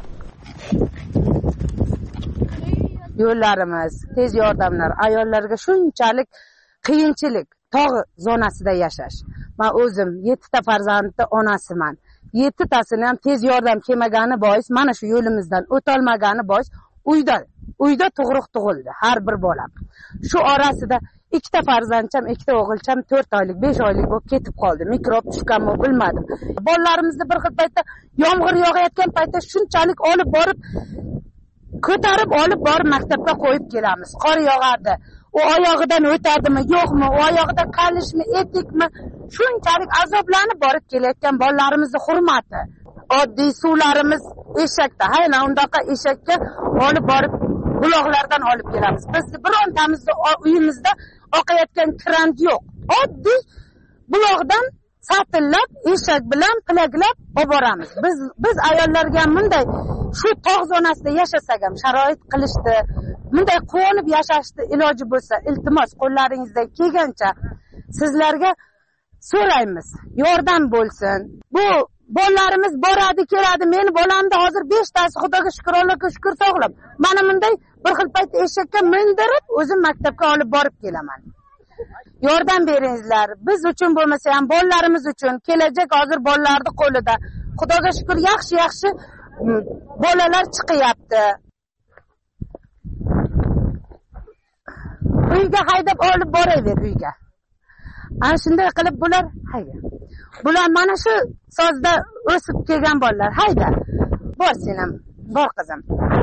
Yo'llarimiz, tez yordamlar ayollarga shunchalik qiyinchilik, tog' zonasida yashash. Men o'zim 7 ta farzandni onasiman. 7 tasini ham tez yordam kelmagani bois, mana shu yo'limizdan o'tolmagani bois uyda tug'ruq tug'ildi har bir bolam. Shu orasida 2 ta farzandcham, 2 ta o'g'ilcham 4 oylik, 5 oylik bo'lib ketib qoldi. Mikrob tushganmi bilmadim. Bolalarimizni bir xil paytda yomg'ir yog'ayotgan paytda shunchalik olib borib ko'tarib olib borib maktabga qo'yib kelamiz. Qor yog'adi. U oyog'idan o'tadimi, yo'qmi, u oyog'ida qalishmi, etikmi, shunchalik azoblanib borib kelayotgan bolalarimizni hurmati. Oddiy suvlarimiz eshakda, hayna undaqa eshakka olib borib buloqlardan olib kelamiz. Biz birontamizni uyimizda oqayotgan kran yo'q. Oddiy buloqdan satillab, eshak bilan pilaglab olib boramiz. Biz ayollarga bunday shu tog' zonasida yashasak ham sharoit qilishdi. Bunday quvonib yashashni iloji bo'lsa, iltimos qo'llaringizdan kelgancha sizlarga so'raymiz. Yordam bo'lsin. Bu bolalarimiz boradi, keladi. Meni bolamda hozir 5 tasi Xudoga shukr, Allohga shukr sog'lom. Mana bunday bir xil payt eshakka mindirib, o'zim maktabga olib borib kelaman. Yordam beringizlar. Biz uchun bo'lmasa ham bolalarimiz uchun. Kelajak hozir bolalarning qo'lida. Xudoga shukr, yaxshi bolalar chiqyapti. Uyga haydab olib boraver uyga. Ana shunday qilib bular hayda. Bular mana shu sozda o'sib kelgan bolalar. Hayda. Bor senam, bor qizim.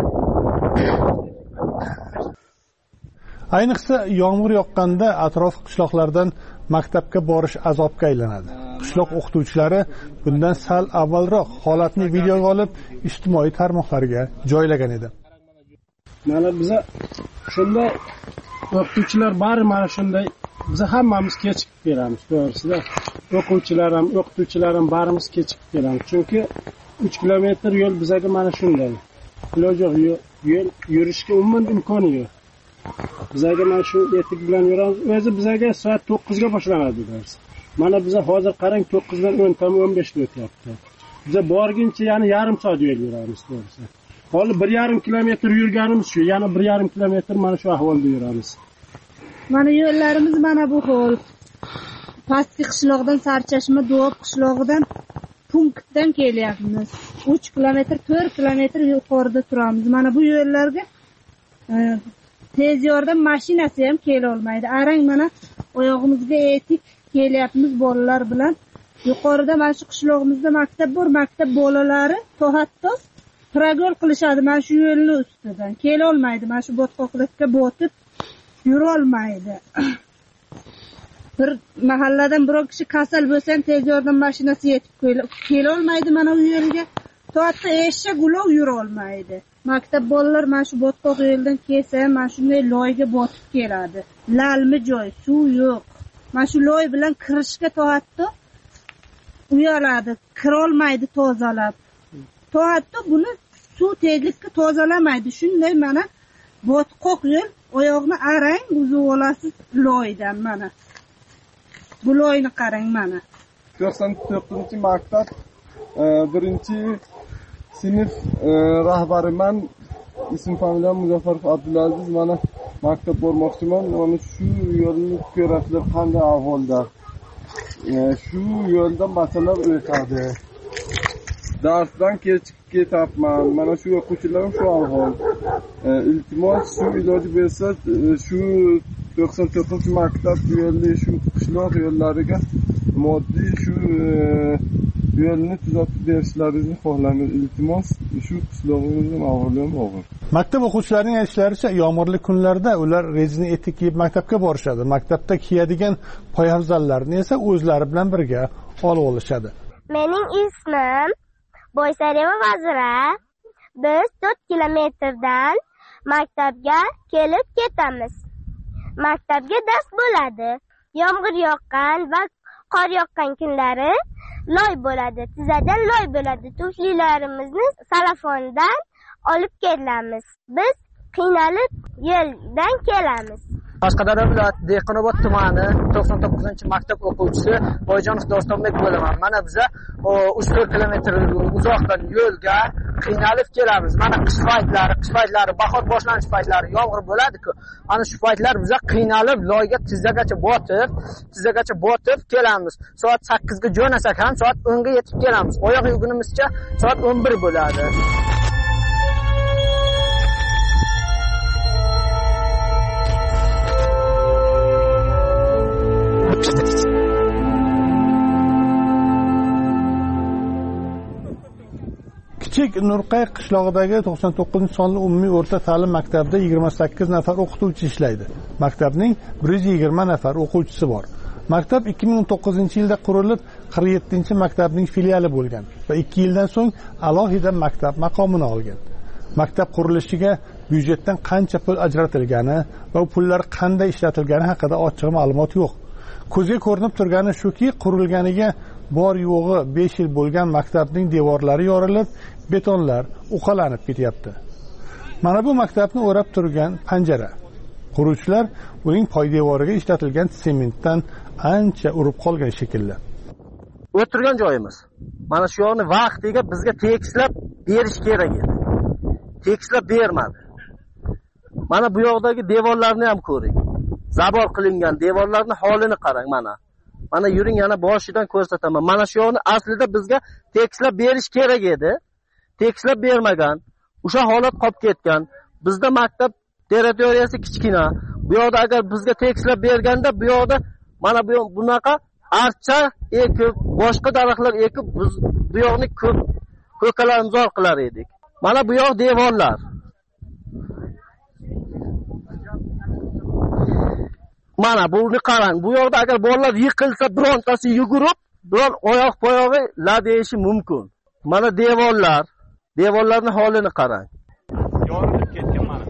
Ayniqsa yomg'ir yoqqanda atrof qishloqlardan maktabga borish azobga aylanadi. Qishloq o'qituvchilari bundan sal avvalroq holatni videoga olib ijtimoiy tarmoqlarga joylagan edi. Mana biza shunday o'qituvchilar bari mana shunday biz hammamiz kechikib kelamiz, to'g'risida. O'qituvchilar ham barimiz kechikib kelamiz. Chunki 3 kilometr yo'l bizaga mana shunday. Iloji yo'q, yo'l yurishga umuman imkoni yo'q. Bizaga mana shu etik bilan yuramiz. O'zi bizaga soat 9 ga boshlanadi dars. Mana biza hozir qarang 9 dan 10 tam 15 ga o'tyapti. Biza borguncha yana yarim soat yo'l yuramiz, to'g'risi. Hozir 1,5 kilometr yurganimiz shu, yana 1,5 kilometr mana shu ahvolda yuramiz. Mana yo'llarimiz mana bu xil. Pastki qishloqdan Sarchashma Duob qishlog'idan punktdan kelyapmiz. 3 kilometr, 4 kilometr yuqorida turamiz. Mana bu yo'llarga tez yordam mashinasi ham kela olmaydi. Arang mana oyog'imizga etik kelyapmiz bolalar bilan. Yuqorida mana shu qishlog'imizda maktab bor, maktab bolalari hatto progol qilishadi mana shu yo'lni ustidan. Kela olmaydi, mana shu botqoqlikka botib yura olmaydi. Bir mahalladan biror kishi kasal bo'lsa ham tez yordam mashinasi yetib kela olmaydi mana bu yo'lga. Hatto eshak ulov yura olmaydi. Maktab bolalar mana shu botqoq yo'ldan kelsa, mana shunday loyga botib keladi. Lalmi joy, suv yo'q. Mana shu loy bilan kirishga hatto uyaladi, kira olmaydi tozalab. Hatto buni suv tezlikka tozalamaydi. Shunday mana botqoq yo'l, oyoqni arang uzib olasiz loydan mana. Bu loyni qarang mana. 94-maktab 1-sinf rahbariman. Ism familiyam Muzaffarov Abdulaziz. Mana maktab bormoqchiman. Mana shu yo'lni ko'rasizlar qanday ahvolda. Shu yo'lda masalan o'tadi. Darsdan kechib ketyapman. Mana shu o'quvchilarim shu ahvol. Iltimos shu iloji bo'lsa shu 94-maktab yo'lli shu qishloq yo'llariga moddiy shu yo'lni tuzatib berishlaringizni xohlaymiz. Iltimos shu qishlog'imizning ahvoli ham og'ir. Maktab o'quvchilarining aytishlaricha, yomg'irli kunlarda ular rezina etik kiyib maktabga borishadi. Maktabda kiyadigan poyafzallarni esa o'zlari bilan birga olib olishadi. Mening ismim Boysareva Vazira. Biz 4 kilometrdan maktabga kelib ketamiz. Maktabga dars bo'ladi. Yomg'ir yoqqan va qor yoqqan kunlari loy bo'ladi. Tizadan loy bo'ladi. Tuflilarimizni salafondan olib kelamiz. Biz qiynalib yo'ldan kelamiz. Qashqadaryo viloyati Dehqonobod tumani 99-maktab o'quvchisi Boyjonov Dostonbek bo'laman. Mana biz 3-4 kilometr uzoqdan yo'lga qiynalib kelamiz. Mana qish paytlari, bahor boshlanish paytlari yomg'ir bo'ladi-ku. Ana shu paytlar biz qiynalib loyga tizzagacha botib kelamiz. Soat 8 ga jo'nasak ham soat 10 ga yetib kelamiz. Oyoq yugunimizcha soat 11 bo'ladi. Kichik Nurqay qishlog'idagi 99-sonli umumiy o'rta ta'lim maktabida 28 nafar o'qituvchi ishlaydi. Maktabning 120 nafar o'quvchisi bor. Maktab 2019-yilda qurilib, 47-maktabning filiali bo'lgan va 2 yildan so'ng alohida maktab maqomini olgan. Maktab qurilishiga byudjetdan qancha pul ajratilgani va bu pullar qanday ishlatilgani haqida ochiq ma'lumot yo'q. Ko'zga ko'rinib turgani shuki, qurilganiga bor yo'g'i 5 yil bo'lgan maktabning devorlari yorilib, betonlar uqalanib ketyapti. Mana bu maktabni o'rab turgan panjara. Quruvchilar uning poydevoriga ishlatilgan sementdan ancha urib qolgan shekilli. O'tirgan joyimiz. Mana shu yo'lni vaqtiga bizga tekislab berish kerak edi. Tekislab bermadi. Mana bu yoqdagi devorlarni ham ko'ring. Zabor qilingan devorlarning holini qarang mana. Mana yuring yana boshidan ko'rsataman. Mana shu yo'lni aslida bizga tekislab berish kerak edi. Tekislab bermagan. O'sha holat qolib ketgan. Bizda maktab territoriyasi kichkina. Bu yoqda agar bizga tekislab berganda bu yoqda mana bunaqa archa ekib, boshqa daraxtlar ekib biz bu yoqni ko'kalamzor qilar edik. Mana bu yoq devorlar. Mana buni qarang. Bu yoqda agar bolalar yiqilsa, birontasi yugurib, biron oyoq-poyog'i ladeyishi mumkin. Mana devorlar. Devorlarning holini qarang. Yorilib ketgan mana.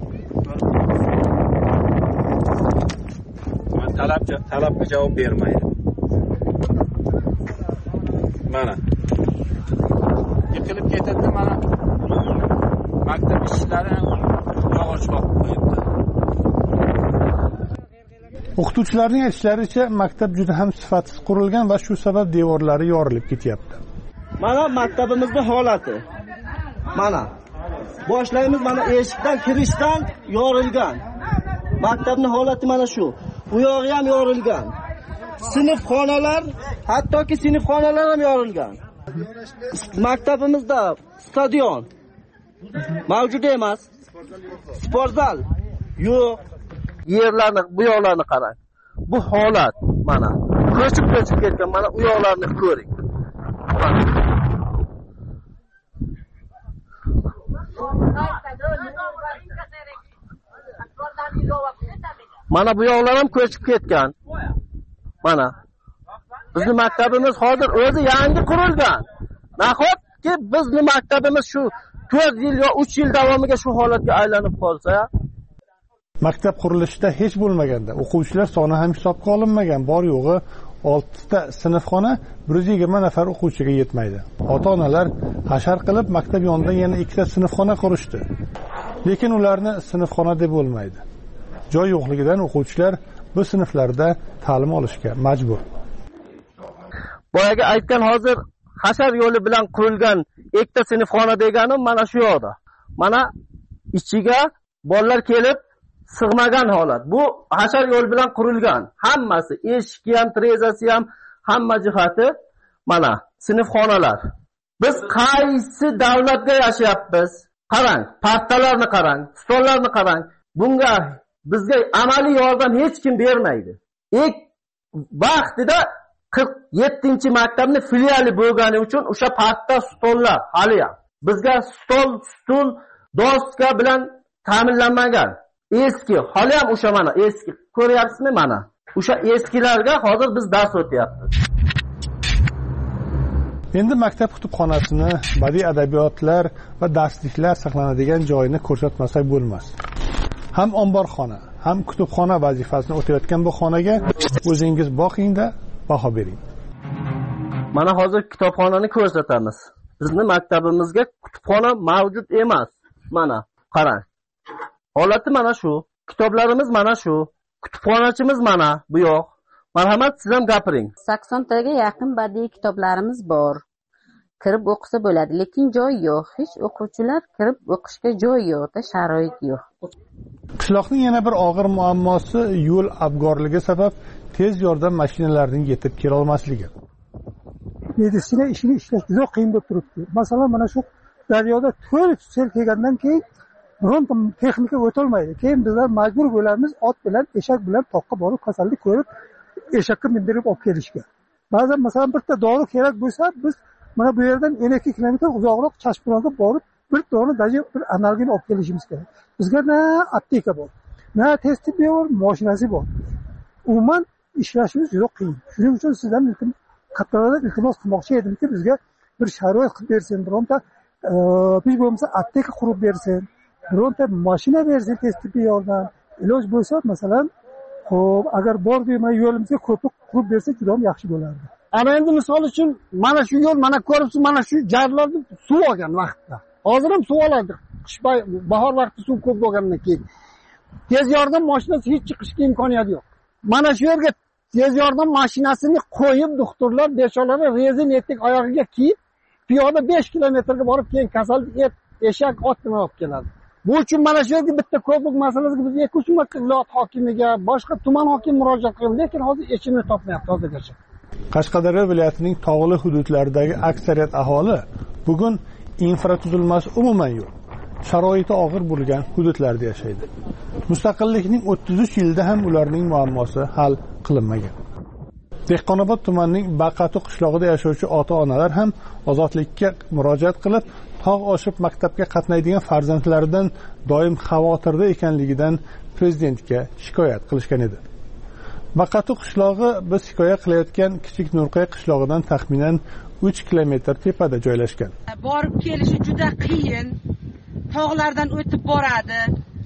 Talabga javob bermaydi. Mana. Yiqilib ketadi mana. Maktab ishlari yog'och qo'yib qo'yibdi. O'qituvchilarning aytishlaricha, maktab juda ham sifatsiz qurilgan va shu sabab devorlari yorilib ketyapti. Mana maktabimizning holati. Mana boshlaymiz, mana eshikdan kirishdan yorilgan. Maktabning holati mana shu. Bu yog'i ham yorilgan. Sinfxonalar, hattoki sinfxonalar ham yorilgan. Maktabimizda stadion mavjud emas. Sportzal yo'q. yerlarni, bu yoqlarni qarang. Bu holat mana ko'chib ketgan, mana u yoqlarni ko'ring. Mana bu yoqlar ham ko'chib ketgan. Mana bizning maktabimiz hozir o'zi yangi qurilgan. Nahotki bizning maktabimiz shu 4 yil yo 3 yil davomiga shu holatga aylanib qolsa, maktab qurilishida hech bo'lmaganda o'quvchilar soni ham hisobga olinmagan, bor yo'g'i 6 ta sinfxona 120 nafar o'quvchiga yetmaydi. Ota-onalar hashar qilib maktab yonidan yana 2 ta sinfxona qurishdi. Lekin ularni sinfxona deb bo'lmaydi. Joy yo'qligidan o'quvchilar bu sinflarda ta'lim olishga majbur. Boyaga aytgan hozir hashar yo'li bilan qurilgan ikkita sinfxona deganim mana shu yoqda. Mana ichiga bolalar kelib sig'magan holat. Bu hashar yo'l bilan qurilgan. Hammasi, eshigi ham, terezasi ham, hamma jihati mana sinfxonalar. Biz qaysi davlatda yashayapmiz? Qarang, partalarni qarang, stollarni qarang. Bunga bizga amaliy yordam hech kim bermaydi. Vaqtida 47-maktabni filiali bo'lgani uchun o'sha parta, stollar hali ham bizga stul, doska bilan ta'minlanmagan. Eski, hali ham o'sha mana eski. Ko'ryapsizmi mana? O'sha eskilarga hozir biz dars o'tyapmiz. Endi maktab kutubxonasini, badiiy adabiyotlar va darsliklar saqlanadigan joyini ko'rsatmasak bo'lmas. Ham omborxona, ham kutubxona vazifasini o'tayotgan bu xonaga o'zingiz boqing-da baho bering. Mana hozir kitobxonani ko'rsatamiz. Bizning maktabimizga kutubxona mavjud emas. Mana, qarang. Holati mana shu. Kitoblarimiz mana shu. Kutubxonachimiz mana bu yoq. Marhamat, siz ham gapiring. 80 taga yaqin badiiy kitoblarimiz bor. Kirib o'qisa bo'ladi, lekin joy yo'q. Hech o'quvchilar kirib o'qishga joy yo'q, sharoit yo'q. Qishloqning yana bir og'ir muammosi yo'l abgorligi sabab tez yordam mashinalarining yetib kela olmasligi. Meditsina ishini ishlash juda qiyin bo'lib turibdi. Masalan, mana shu daryoda 4 sel kelgandan keyin bironta texnika o'tolmaydi. Keyin bizlar majbur bo'lamiz ot bilan, eshak bilan toqqa borib kasallik ko'rib, eshakka mindirib olib kelishga. Ba'zan masalan bitta dori kerak bo'lsa, biz mana bu yerdan 12 kilometr uzoqroq Chashburonga borib, bir dori daji bir analgini olib kelishimiz kerak. Bizga na apteka bor, na tez tibbiy bor, mashinasi bor. Umuman ishlashimiz juda qiyin. Shuning uchun sizdan qattiqroq iltimos qilmoqchi edimki, bizga bir sharoit qilib bersin, bironta biz bo'lmasa apteka qurib bersin, bironta mashina bersin, tez tibbiy yordam. Iloj bo'lsa, masalan, xo'p, agar bor deyman yo'limizga ko'prik qurib bersa, juda ham yaxshi bo'lardi. Ana endi misol uchun mana shu yo'l, mana ko'ribsiz, mana shu jarlarni suv olgan vaqtda. Hozir ham suv oladi. Bahor vaqti suv ko'p bo'lgandan keyin tez yordam mashinasi hech chiqishga imkoniyati yo'q. Mana shu yerga tez yordam mashinasini qo'yib, doktorlar, beshalari rezin etik oyog'iga kiyib, piyoda 5 kilometrga borib, keyin kasal eshak, ot bilan olib keladi. Bu uchun mana shu yerga bitta ko'prik masalasiga biz 2-3 marta viloyat hokimiga, boshqa tuman hokimi murojaat qildik, lekin hozir yechimni topmayapti hozirgacha. Qashqadaryo viloyatining tog'li hududlaridagi aksariyat aholi bugun infratuzilmasi umuman yo'q. Sharoiti og'ir bo'lgan hududlarda yashaydi. Mustaqillikning 33 yilda ham ularning muammosi hal qilinmagan. Dehqonobod tumanining Baqatu qishlog'ida yashovchi ota-onalar ham ozodlikka murojaat qilib, tog' oshib maktabga qatnaydigan farzandlaridan doim xavotirda ekanligidan prezidentga shikoyat qilishgan edi. Baqatu qishlog'i biz hikoya qilayotgan Kichik Nurqay qishlog'idan taxminan 3 kilometr tepada joylashgan. Borib kelishi juda qiyin. Tog'lardan o'tib boradi.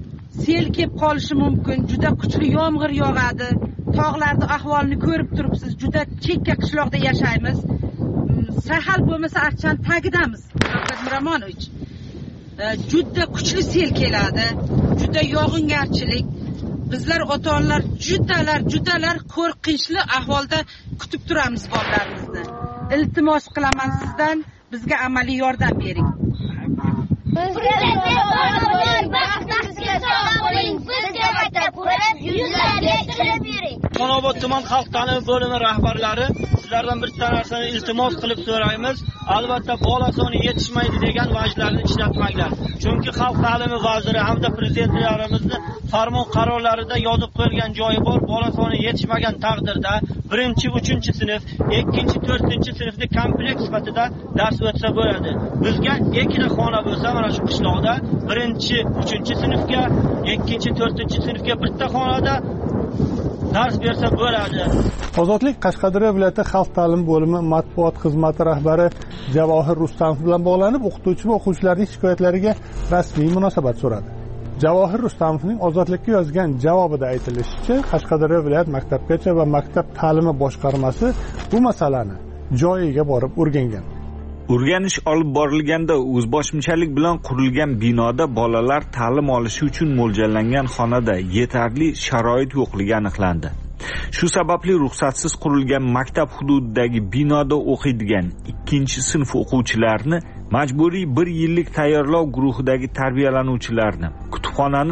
Sel kelib qolishi mumkin. Juda kuchli yomg'ir yog'adi. Tog'larda ahvolini ko'rib turibsiz. Juda chekka qishloqda yashaymiz. Sahal bo'lmasa Archan tagidamiz. Shavkat Miromonovich. Juda kuchli sel keladi. Juda yog'ingarchilik. Bizlar ota-onalar judalar qo'rqinchli ahvolda kutib turamiz bolalarimizni. Iltimos qilaman sizdan, bizga amaliy yordam bering. Bizga maktab ko'rib, yuzlarga kirib yuring. Xonobod tuman xalq ta'limi bo'limi rahbarlari sizlardan bitta narsani iltimos qilib so'raymiz. Albatta bola soni yetishmaydi degan vajlarni ishlatmanglar. Chunki xalq ta'limi vaziri hamda prezidentlarimizni farmon qarorlarida yozib qo'yilgan joyi bor. Bola soni yetishmagan taqdirda 1-3-sinf, 2-4-sinfni komplekt sifatida dars o'tsa bo'ladi. Bizga ikkita xona bo'lsa, mana shu qishloqda 1-3-sinfga, 2-4-sinfga bitta xonada dars bersa bo'ladi. Ozodlik Qashqadaryo viloyati xalq ta'limi bo'limi matbuot xizmati rahbari Javohir Rustamov bilan bog'lanib, o'qituvchi va o'quvchilarning shikoyatlariga rasmiy munosabat so'radi. Javohir Rustamovning Ozodlikka yozgan javobida aytilishicha, Qashqadaryo viloyat maktabgacha va maktab ta'limi boshqarmasi bu masalani joyiga borib o'rgangan. O'rganish olib borilganda o'zboshimchalik bilan qurilgan binoda bolalar ta'lim olishi uchun mo'ljallangan xonada yetarli sharoit yo'qligi aniqlandi. Shu sababli ruxsatsiz qurilgan maktab hududidagi binoda o'qiydigan 2-sinf o'quvchilarni majburiy 1 yillik tayyorlov guruhidagi tarbiyalanuvchilarni kutubxonani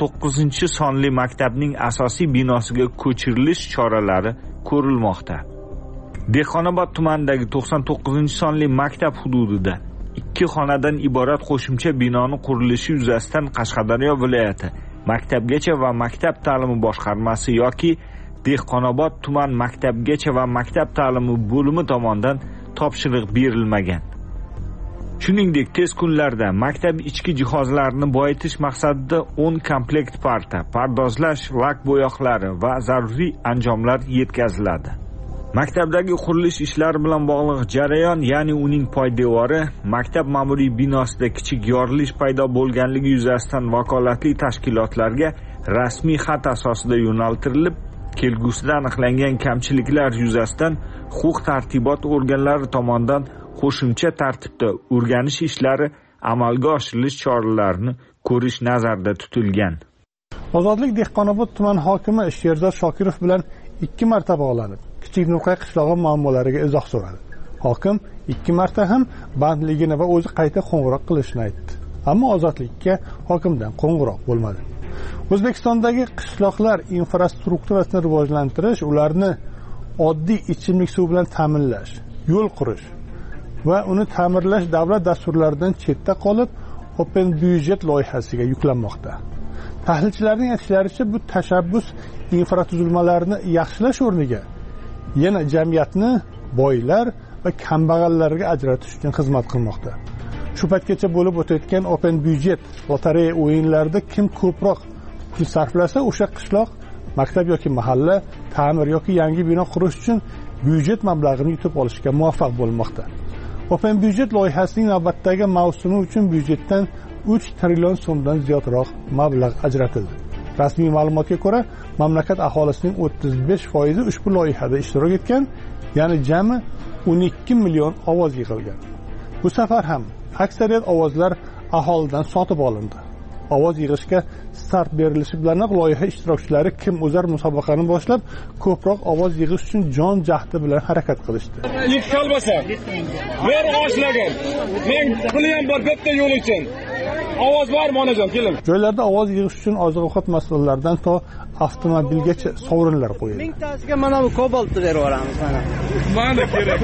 99-sonli maktabning asosiy binosiga ko'chirilish choralari ko'rilmoqda. Dehqonobod tumanidagi 99-sonli maktab hududida 2 xonadan iborat qo'shimcha binoni qurilishi yuzasidan Qashqadaryo viloyati maktabgacha va maktab ta'limi boshqarmasi yoki Dehqonobod tuman maktabgacha va maktab ta'limi bo'limi tomonidan topshiriq berilmagan. Shuningdek, tez kunlarda maktab ichki jihozlarini boyitish maqsadida 10 komplekt parta, pardozlash, lak bo'yoqlari va zaruriy anjomlar yetkaziladi. Maktabdagi qurilish ishlari bilan bog'liq jarayon, ya'ni uning poydevori, maktab ma'muriy binosida kichik yorilish paydo bo'lganligi yuzasidan vakolatli tashkilotlarga rasmiy xat asosida yo'naltirilib, kelgusida aniqlangan kamchiliklar yuzasidan huquq-tartibot organlari tomonidan qo'shimcha tartibda o'rganish ishlari amalga oshirilish choralarini ko'rish nazarda tutilgan. Ozodlik Dehqonobod tuman hokimi Sherzod Shokirov bilan 2 marta bog'lanib, Kichik Nurqay qishlog'i muammolariga izoh so'radi. Hokim 2 marta ham bandligini va o'zi qayta qo'ng'iroq qilishini aytdi. Ammo Ozodlikka hokimdan qo'ng'iroq bo'lmadi. O'zbekistondagi qishloqlar infrastrukturasini rivojlantirish, ularni oddiy ichimlik suvi bilan ta'minlash, yo'l qurish va uni ta'mirlash davlat dasturlaridan chetda qolib, Open byudjet loyihasiga yuklanmoqda. Tahlilchilarning aytishlaricha, bu tashabbus infratuzilmalarni yaxshilash o'rniga yana jamiyatni boylar va kambag'allarga ajratish uchun xizmat qilmoqda. Shu paytgacha bo'lib o'tayotgan Open byudjet lotereya o'yinlarida kim ko'proq pul sarflasa, o'sha qishloq, maktab yoki mahalla ta'mir yoki yangi bino qurish uchun byudjet mablag'ini yutib olishga muvaffaq bo'lmoqda. Open byudjet loyihasining navbatdagi mavsumi uchun byudjetdan 3 trillion so'mdan ziyodroq mablag' ajratildi. Rasmiy ma'lumotga ko'ra, mamlakat aholisining 35% ushbu loyihada ishtirok etgan, ya'ni jami 12 million ovoz yig'ilgan. Bu safar ham aksariyat ovozlar aholidan sotib olindi. Ovoz yig'ishga start berilishi bilanoq loyiha ishtirokchilari kim o'zar musobaqani boshlab, ko'proq ovoz yig'ish uchun jon jahdi bilan harakat qilishdi. Ilk kolbasa, bir oshlagan. Men puli ham bor bitta yo'l uchun. Ovoz bormi onajon, keling. Joylarda ovoz yig'ish uchun oziq-ovqat mahsulotlaridan to avtomobilgacha sovrinlar qo'yildi. 1000 tasiga mana bu kobaltni berib yuboramiz mana. Mana kerak.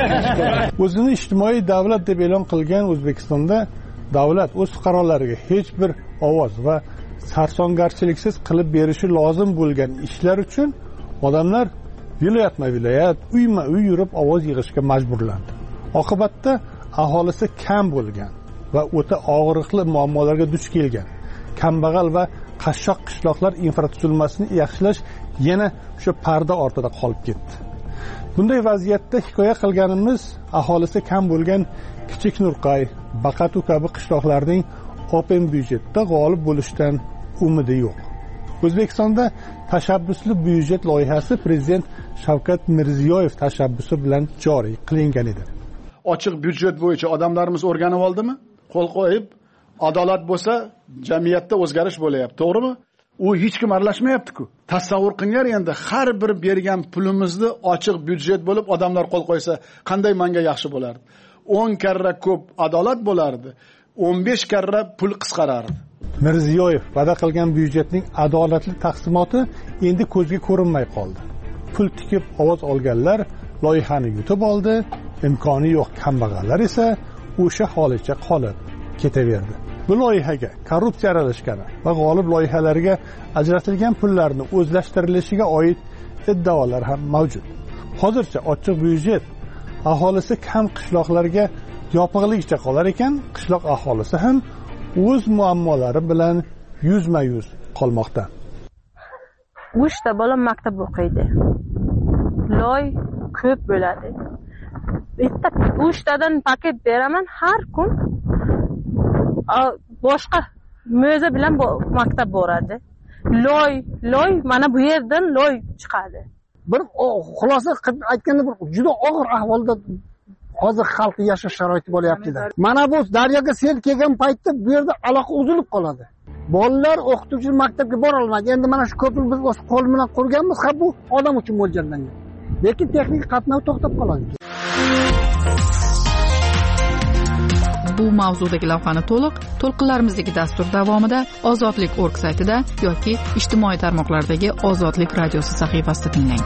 O'zini ijtimoiy davlat deb e'lon qilgan O'zbekistonda davlat o'z fuqarolariga hech bir ovoz va sarsongarchiliksiz qilib berishi lozim bo'lgan ishlar uchun odamlar viloyatma-viloyat, uyma-uy yurib ovoz yig'ishga majburlandi. Oqibatda aholisi kam bo'lgan va o'ta og'riqli muammolarga duch kelgan kambag'al va qashshoq qishloqlar infratuzilmasini yaxshilash yana o'sha parda ortida qolib ketdi. Bunday vaziyatda hikoya qilganimiz aholisi kam bo'lgan Kichik Nurqay, Baqatu kabi qishloqlarning Open byudjetda g'olib bo'lishidan umidi yo'q. O'zbekistonda tashabbusli byudjet loyihasi Prezident Shavkat Mirziyoyev tashabbusi bilan joriy qilingan edi. Ochiq byudjet bo'yicha odamlarimiz o'rganib oldimi? Qo'l qo'yib, adolat bo'lsa, jamiyatda o'zgarish bo'layapti, to'g'rimi? U hech kim aralashmayapti-ku. Tasavvur qilinglar, endi har bir bergan pulimizni ochiq byudjet bo'lib odamlar qo'l qo'ysa, qanday menga yaxshi bo'lardi. 10 karra ko'p adolat bo'lardi. 15 karra pul qisqarardi. Mirziyoyev va'da qilgan byudjetning adolatli taqsimoti endi ko'zga ko'rinmay qoldi. Pul tikib ovoz olganlar loyihani yutib oldi, imkoni yo'q kambag'allar esa o'sha holicha qolib ketaverdi. Bu loyihaga korrupsiya aralashgani va g'olib loyihalarga ajratilgan pullarni o'zlashtirilishiga oid iddaolar ham mavjud. Hozircha ochiq byudjet aholisi kam qishloqlarga yopiqligicha qolar ekan, qishloq aholisi ham o'z muammolari bilan yuzma-yuz qolmoqda. 3 ta bola maktab o'qiydi. Loy ko'p bo'ladi. Bitta 3 tadan paket beraman har kun. Boshqa mo'za bilan maktab boradi. Loy mana bu yerdan loy chiqadi. Bir xulosa qilib aytganda bir juda og'ir ahvolda hozir xalq yashash sharoiti bo'lyapti. Mana bu daryoga sel kelgan paytda bu yerda aloqa uzilib qoladi. Bolalar o'qituvchi maktabga bora olmaydi. Endi mana shu ko'prik biz o'z qo'l bilan qurganmiz, ha bu odam uchun mo'ljallangan. Lekin texnik qatnov to'xtab qoladi. Bu mavzudagi lavhani to'lqinlarimizdagi dastur davomida ozodlik.org saytida yoki ijtimoiy tarmoqlardagi Ozodlik radiosi sahifasida tinglang.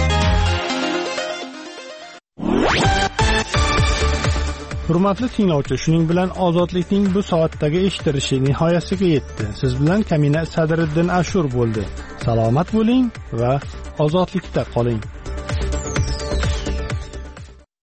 Hurmatli tinglovchi, shuning bilan Ozodlikning bu soatdagi eshitilishi nihoyasiga yetdi. Siz bilan Kamina Sadriddin Ashur bo'ldi. Salomat bo'ling va ozodlikda qoling.